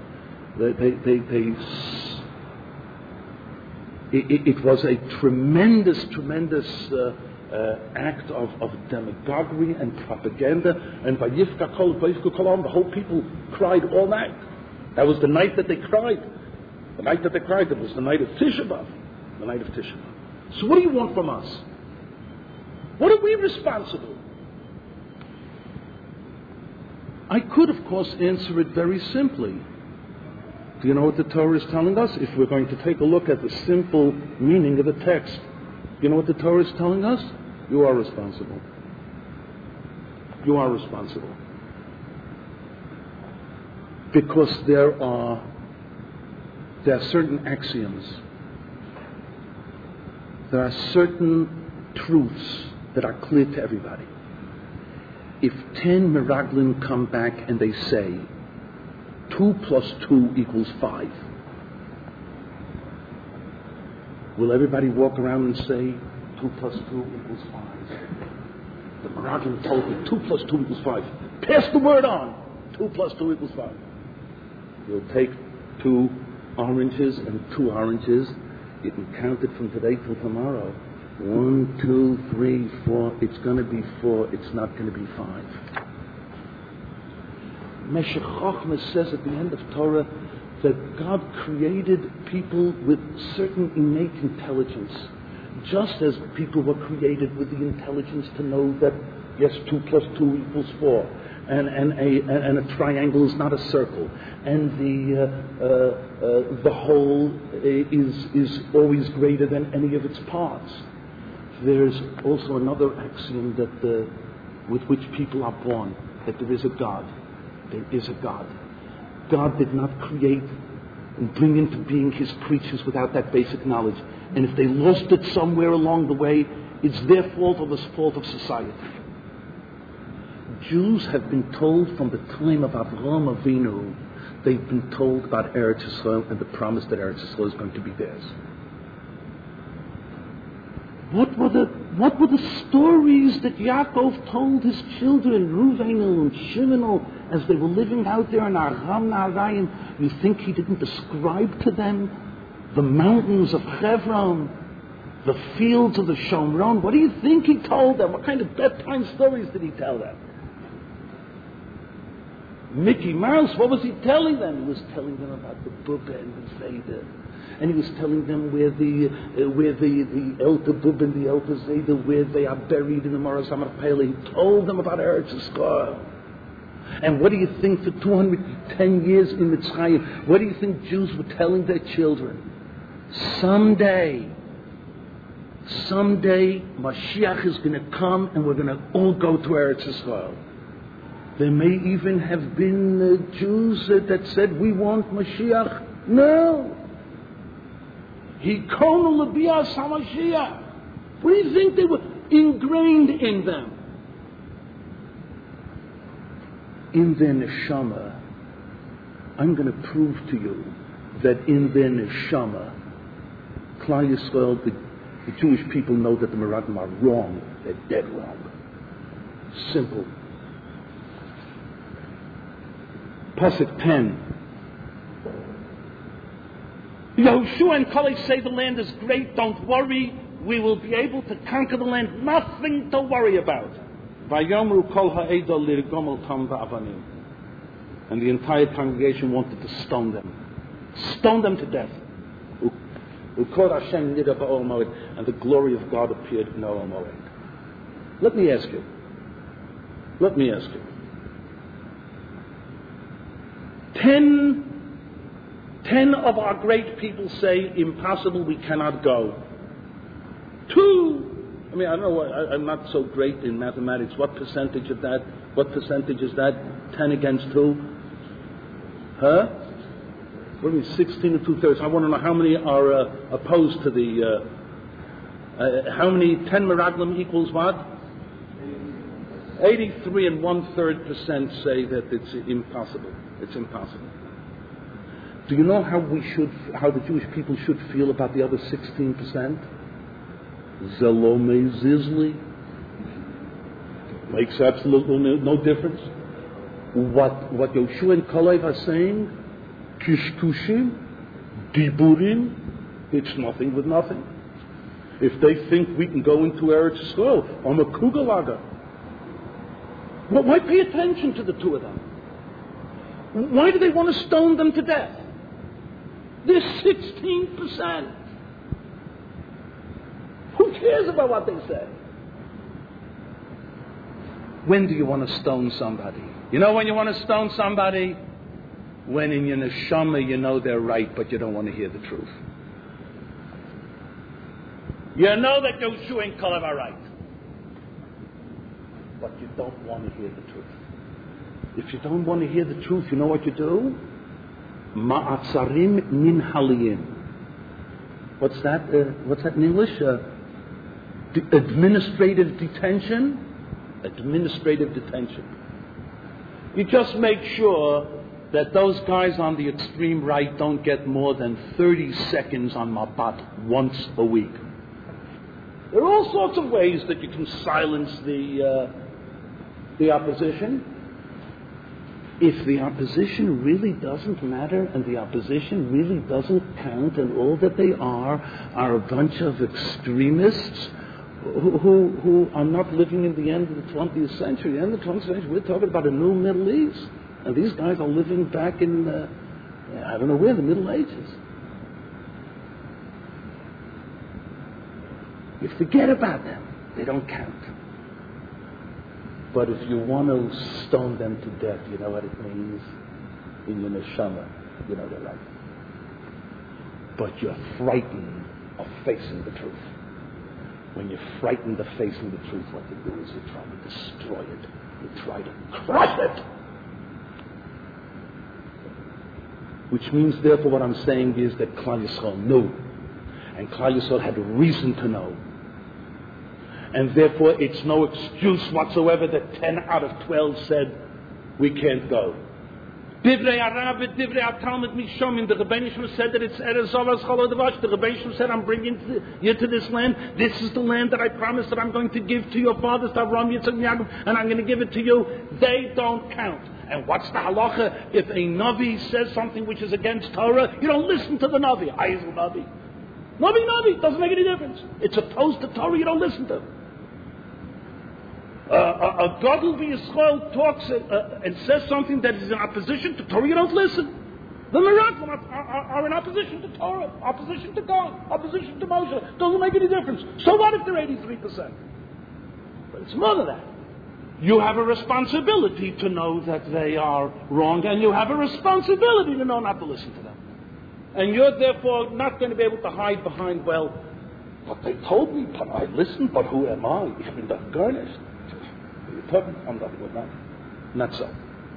[SPEAKER 1] It was a tremendous act of demagoguery and propaganda. And Vayifka Kolam, the whole people cried all night. That was the night that they cried. The night that they cried, it was the night of Tisha B'Av. The night of Tisha B'Av. So what do you want from us? What are we responsible? I could, of course, answer it very simply. Do you know what the Torah is telling us? If we're going to take a look at the simple meaning of the text, do you know what the Torah is telling us? You are responsible. You are responsible. Because there are certain axioms. There are certain truths that are clear to everybody. If 10 Meraglim come back and they say 2 plus 2 equals 5, will everybody walk around and say 2 plus 2 equals 5? The Meraglim told me 2 plus 2 equals 5. Pass the word on. 2 plus 2 equals 5. You'll take 2 oranges and 2 oranges. You can count it from today till tomorrow. 1, 2, 3, 4. It's going to be 4. It's not going to be 5. Meshech Chochmah says at the end of Torah that God created people with certain innate intelligence, just as people were created with the intelligence to know that, yes, 2 + 2 = 4, and a triangle is not a circle, and the whole is always greater than any of its parts. There's also another axiom that with which people are born, that there is a God. There is a God. God did not create and bring into being his creatures without that basic knowledge. And if they lost it somewhere along the way, it's their fault or the fault of society. Jews have been told from the time of Avraham Avinu, they've been told about Eretz Yisrael and the promise that Eretz Yisrael is going to be theirs. What were the stories that Yaakov told his children, Reuven and Shimon, as they were living out there in Aram Naharaim? You think he didn't describe to them the mountains of Hebron, the fields of the Shomron? What do you think he told them? What kind of bedtime stories did he tell them? Mickey Mouse, what was he telling them? He was telling them about the Bubba and the Zayda. And he was telling them where the Elta Bub and the Elta Zayda, where they are buried in the Moras HaMarpela. He told them about Eretz Yisrael. And what do you think for 210 years in Mitzrayim, what do you think Jews were telling their children? Someday, Mashiach is going to come and we're going to all go to Eretz Yisrael. There may even have been Jews that said, we want Mashiach. No. Hikonu l'bias HaMashiach. What do you think they were ingrained in them? In their neshama, I'm going to prove to you that in their neshama, Klal Yisrael, the Jewish people know that the Meraglim are wrong. They're dead wrong. Simple. Pasuk 10. Yehoshua and Kalei say the land is great, don't worry, we will be able to conquer the land, nothing to worry about. Vayomru kol ha'eda lirgomel tam va'avanim. And the entire congregation wanted to stone them to death. Ukor Hashem nida ba'ol moed, and the glory of God appeared in Ol Moed. Let me ask you. 10 of our great people say, impossible, we cannot go. 2, I mean, I don't know, I'm not so great in mathematics. What percentage is that? 10 against 2? Huh? What do you mean, 16 and 2/3? I want to know how many are opposed to the... how many 10 Meraglim equals what? 83 and 1/3% say that it's impossible. It's impossible. Do you know how the Jewish people should feel about the other 16%? Zelome Zizli. Makes absolutely no difference. What Yoshua and Kalev are saying, Kishkushim, Diburim, it's nothing with nothing. If they think we can go into Eretz Yisrael, I'm a Kugalaga. Well, why pay attention to the two of them? Why do they want to stone them to death? They're 16%. Who cares about what they say? When do you want to stone somebody? You know when you want to stone somebody? When in your neshama you know they're right, but you don't want to hear the truth. You know that Yoshua and Kalev are right, but you don't want to hear the truth. If you don't want to hear the truth, you know what you do? Ma'atzarim minhaliyim. What's that in English? Administrative detention. Administrative detention. You just make sure that those guys on the extreme right don't get more than 30 seconds on Mabat once a week. There are all sorts of ways that you can silence the opposition. If the opposition really doesn't matter and the opposition really doesn't count and all that they are a bunch of extremists who are not living in the end of the 20th century. The end of the 20th century, we're talking about a new Middle East.
[SPEAKER 2] And these guys are living back in, I don't know where, the Middle Ages. You forget about them. They don't count. But if you want to stone them to death, you know what it means? In your neshama, you know they're right. But you're frightened of facing the truth. When you're frightened of facing the truth, what you do is you try to destroy it. You try to crush it. Which means, therefore, what I'm saying is that Klal Yisrael knew. And Klal Yisrael had reason to know. And therefore, it's no excuse whatsoever that 10 out of 12 said, we can't go. Divrei Arabit, Divrei Atalmud Mishomim. The Rebbeinu Shem said that it's Eretz Zavas Chalodevash. The Rebbeinu Shem said, I'm bringing you to this land. This is the land that I promised that I'm going to give to your fathers, to Avraham, Yitzchak, and Yaakov, and I'm going to give it to you. They don't count. And what's the halacha? If a Navi says something which is against Torah, you don't listen to the Navi. Ayizul Navi. Navi, doesn't make any difference. It's opposed to Torah, you don't listen to it. A Gadol Yisrael talks and says something that is in opposition to Torah, you don't listen. The Merakim are in opposition to Torah, opposition to God, opposition to Moshe. Doesn't make any difference. So what if they're 83%? But it's more than that. You have a responsibility to know that they are wrong, and you have a responsibility to know not to listen to them. And you're therefore not going to be able to hide behind, well, but they told me, but I listened, but who am I? I'm not garnished. I'm not with that. Not so.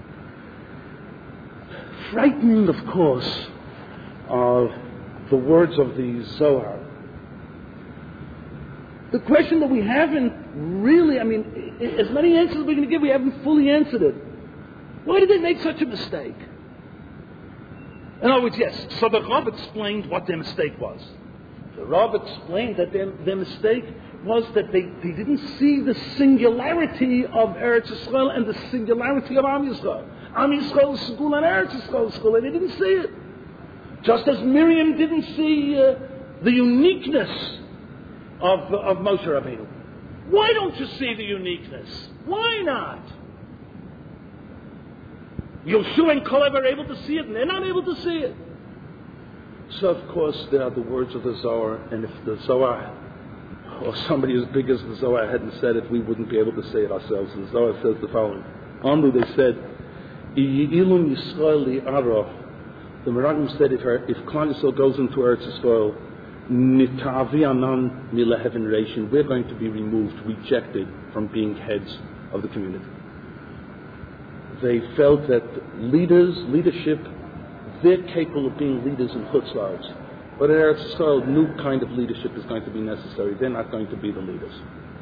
[SPEAKER 2] Frightening, of course, are the words of the Zohar. The question that we haven't really, as many answers as we're going to give, we haven't fully answered it. Why did they make such a mistake? In other words, yes, so the Rav explained what their mistake was. The Rav explained that their mistake was that they didn't see the singularity of Eretz Yisrael and the singularity of Am Yisrael. Am Yisrael's school and Eretz Yisrael's school, and they didn't see it. Just as Miriam didn't see the uniqueness of Moshe Rabbeinu. Why don't you see the uniqueness? Why not? Yoshua and Caleb are able to see it, and they're not able to see it. So, of course, there are the words of the Zohar, and if the Zohar, or somebody as big as the Zohar hadn't said it, we wouldn't be able to say it ourselves. And the Zohar says the following. Amru, they said, Ilum Yisrael li'ara. The Meragim said, if Klal Yisrael goes into Eretz Yisrael, Nitavi anan milaheven reishin, we're going to be removed, rejected from being heads of the community. They felt that leadership, they're capable of being leaders in chutzlaretz. But in Eretz Yisrael, new kind of leadership is going to be necessary. They're not going to be the leaders.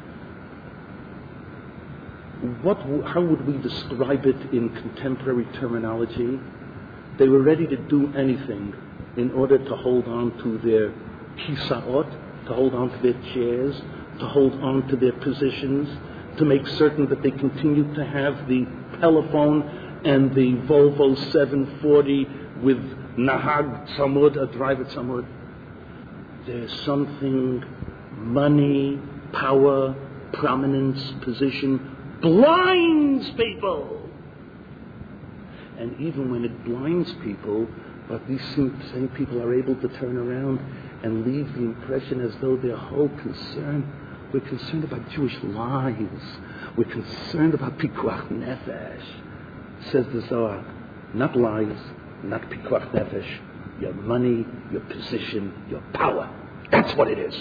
[SPEAKER 2] How would we describe it in contemporary terminology? They were ready to do anything in order to hold on to their kisaot, to hold on to their chairs, to hold on to their positions, to make certain that they continue to have the telephone and the Volvo 740 with Nahag Tzamud, a driver Tzamud. There's something, money, power, prominence, position, blinds people. And even when it blinds people, but these same people are able to turn around and leave the impression as though their whole concern, we're concerned about Jewish lives. We're concerned about pikuach nefesh. Says the Zohar, not lies, not pikuach nefesh, your money, your position, your power. That's what it is.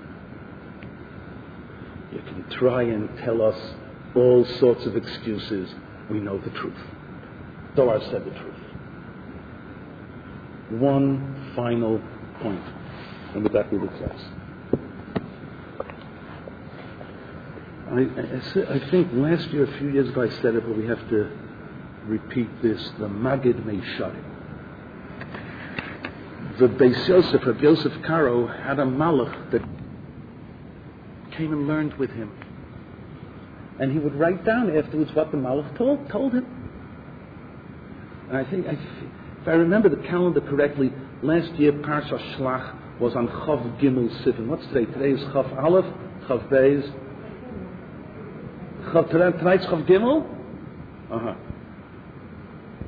[SPEAKER 2] You can try and tell us all sorts of excuses. We know the truth. Zohar said the truth. One final point, and with that we will close. I think last year, a few years ago, I said it, but we have to repeat this. The Magid Meisharim. The Beis Yosef, Rabbi Yosef Karo, had a malach that came and learned with him. And he would write down afterwards what the malach told him. And I think, if I remember the calendar correctly, last year Parsha Shlach was on Chav Gimel Sivan. What's today? Today is Chav Aleph, Chav Beis. Tonight's Chav Gimel?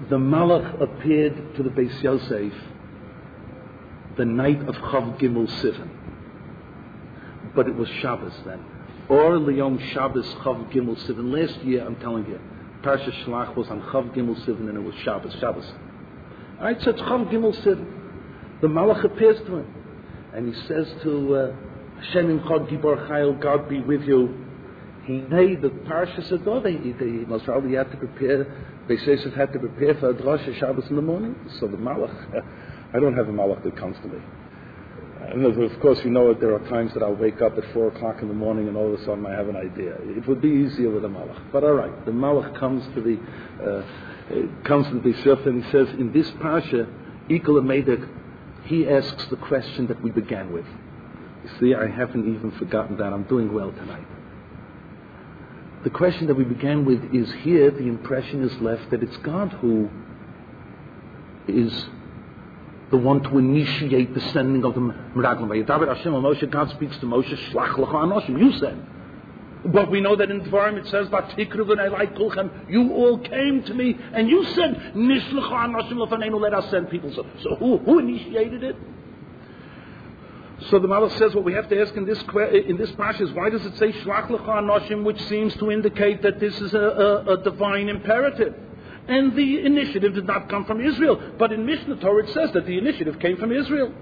[SPEAKER 2] The Malach appeared to the Beis Yosef the night of Chav Gimel Sivan, but it was Shabbos then. Or Liyom Shabbos Chav Gimel Sivan. Last year, I'm telling you, Parsha Shlach was on Chav Gimel Sivan and it was Shabbos. All right, so it's Chav Gimel Sivan. The Malach appears to him, and he says to Hashem Imchad Gibor Chayil, God be with you. He made the Parsha said, oh, they most probably had to prepare. Beis Yosef had to prepare for a drasha Shabbos in the morning. So the Malach, I don't have a Malach that comes to me. And of course, you know, there are times that I'll wake up at 4 o'clock in the morning and all of a sudden I have an idea. It would be easier with a Malach. But all right, the Malach comes to the Beis Yosef and he says, in this Parsha, Ikal Amedek, he asks the question that we began with. You see, I haven't even forgotten that. I'm doing well tonight. The question that we began with is here, the impression is left that it's God who is the one to initiate the sending of the Meraglim. God speaks to Moshe, Shlach Lecha Anoshim, you said. But we know that in Dvarim it says, you all came to me and you said, Nishlecha Anoshim Lefaneinu, let us send people. So who initiated it? So the Malach says what we have to ask in this parsha is, why does it say Shlach Lecha Anoshim, which seems to indicate that this is a divine imperative? And the initiative did not come from Israel. But in Mishnah Torah it says that the initiative came from Israel.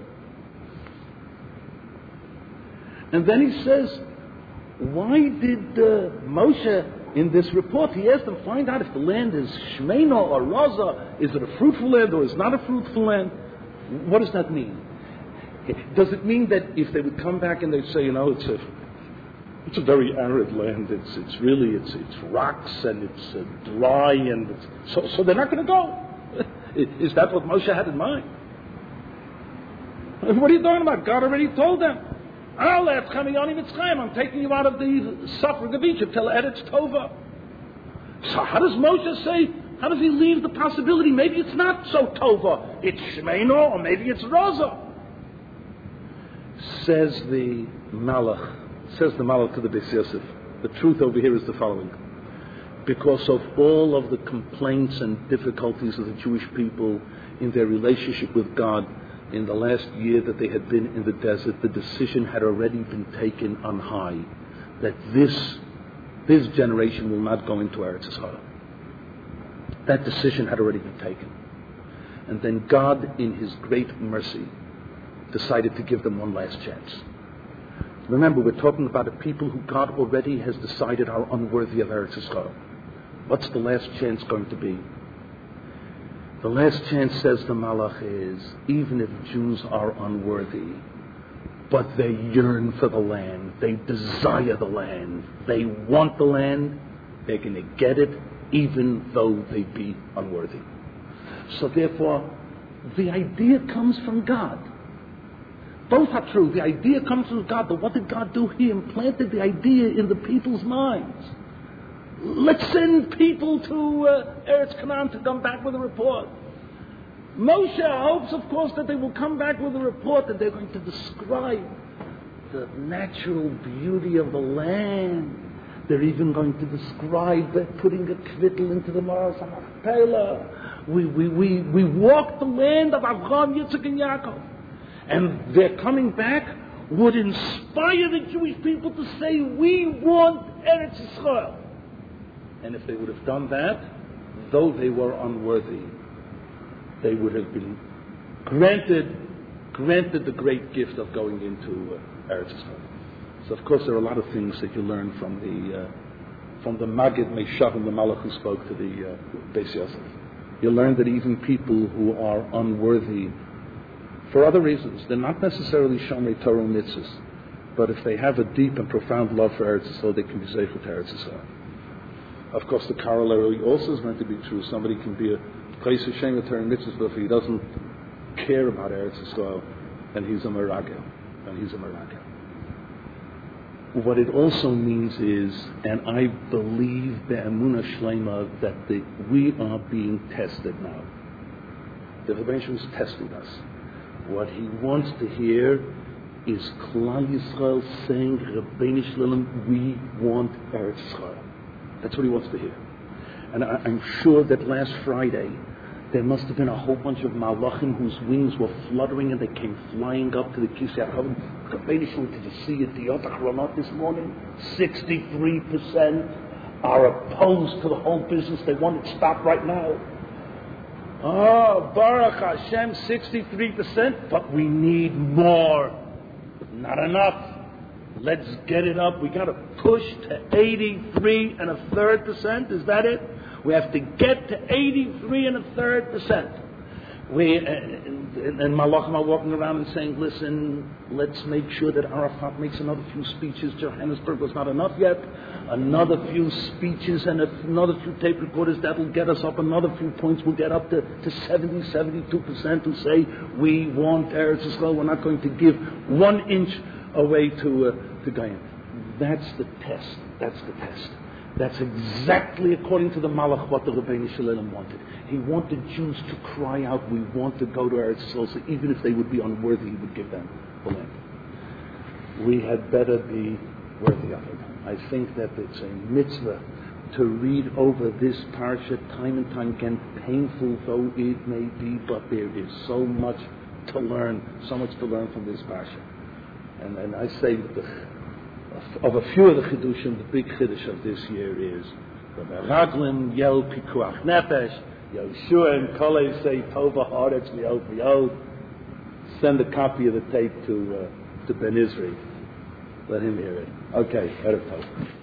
[SPEAKER 2] And then he says, why did Moshe, in this report, he asked them, find out if the land is Shmeina or Raza, is it a fruitful land or is it not a fruitful land? What does that mean? Does it mean that if they would come back and they'd say, you know, it's a very arid land, it's rocks and it's dry and so they're not going to go? Is that what Moshe had in mind? What are you talking about? God already told them, I'm taking you out of the suffering of Egypt till Eretz Tova. So how does Moshe say, how does he leave the possibility? Maybe it's not so Tova, it's Shmeino, or maybe it's Raza. Says the Malach to the Beis Yosef, the truth over here is the following. Because of all of the complaints and difficulties of the Jewish people in their relationship with God in the last year that they had been in the desert, the decision had already been taken on high that this generation will not go into Eretz Yisrael. That decision had already been taken. And then God, in His great mercy, decided to give them one last chance. Remember, we're talking about a people who God already has decided are unworthy of Eretz Yisrael. What's the last chance going to be? The last chance, says the Malach, is even if Jews are unworthy, but they yearn for the land, they desire the land, they want the land, they're going to get it even though they be unworthy. So therefore, the idea comes from God. Both are true. The idea comes from God, but what did God do? He implanted the idea in the people's minds. Let's send people to Eretz Canaan to come back with a report. Moshe hopes, of course, that they will come back with a report and they're going to describe the natural beauty of the land. They're even going to describe putting a kvittel into the Maras HaMachpelah. We walked the land of Avraham, Yitzchak, and Yaakov. And their coming back would inspire the Jewish people to say, we want Eretz Yisrael. And if they would have done that, though they were unworthy, they would have been granted the great gift of going into Eretz Yisrael. So of course there are a lot of things that you learn from the Maggid Meishavim, the Malach who spoke to the Beis Yosef. You learn that even people who are unworthy for other reasons, they're not necessarily Shomrei Torah mitzvahs, but if they have a deep and profound love for Eretz Yisrael, they can be zeichut to Eretz Yisrael. Of course, the corollary also is meant to be true. Somebody can be a place of Shomrei Torah mitzvahs, but if he doesn't care about Eretz Yisrael, then he's a meragel. What it also means is, and I believe be'emunah shlema, that we are being tested now. The Rebbeinu Shalom is testing us. What he wants to hear is Klal Yisrael saying, Rebbeinu Shalom, we want Eretz Yisrael. That's what he wants to hear. And I'm sure that last Friday, There must have been a whole bunch of malachim whose wings were fluttering and they came flying up to the Kisei HaKavod. Did you see it, the Yotach this morning? 63% are opposed to the whole business. They want it stopped right now. Oh, Baruch Hashem, 63%, but we need more. Not enough. Let's get it up. We got to push to 83.33%. Is that it? We have to get to 83.33%. And Malachim are walking around and saying, listen, let's make sure that Arafat makes another few speeches. Johannesburg was not enough yet. Another few speeches and another few tape recorders, that will get us up another few points. We'll get up to 70, 72% who say, we want Eretz Yisrael. We're not going to give 1 inch away to Goyim. That's the test. That's the test. That's exactly according to the Malach what the Rebbeinu Shalom wanted. He wanted Jews to cry out, we want to go to Eretz Yisrael, so even if they would be unworthy, he would give them the land. We had better be worthy of it. I think that it's a mitzvah to read over this parsha time and time again, painful though it may be, but there is so much to learn from this parsha. And I say that of a few of the chidushim, the big chiddush of this year is the Meraglim Yel Pikuach Nefesh, Yoshua and Kolei say Tova Haaretz V'Yod. Send a copy of the tape to Ben Israel. Let him hear it. Okay, Erev Tov.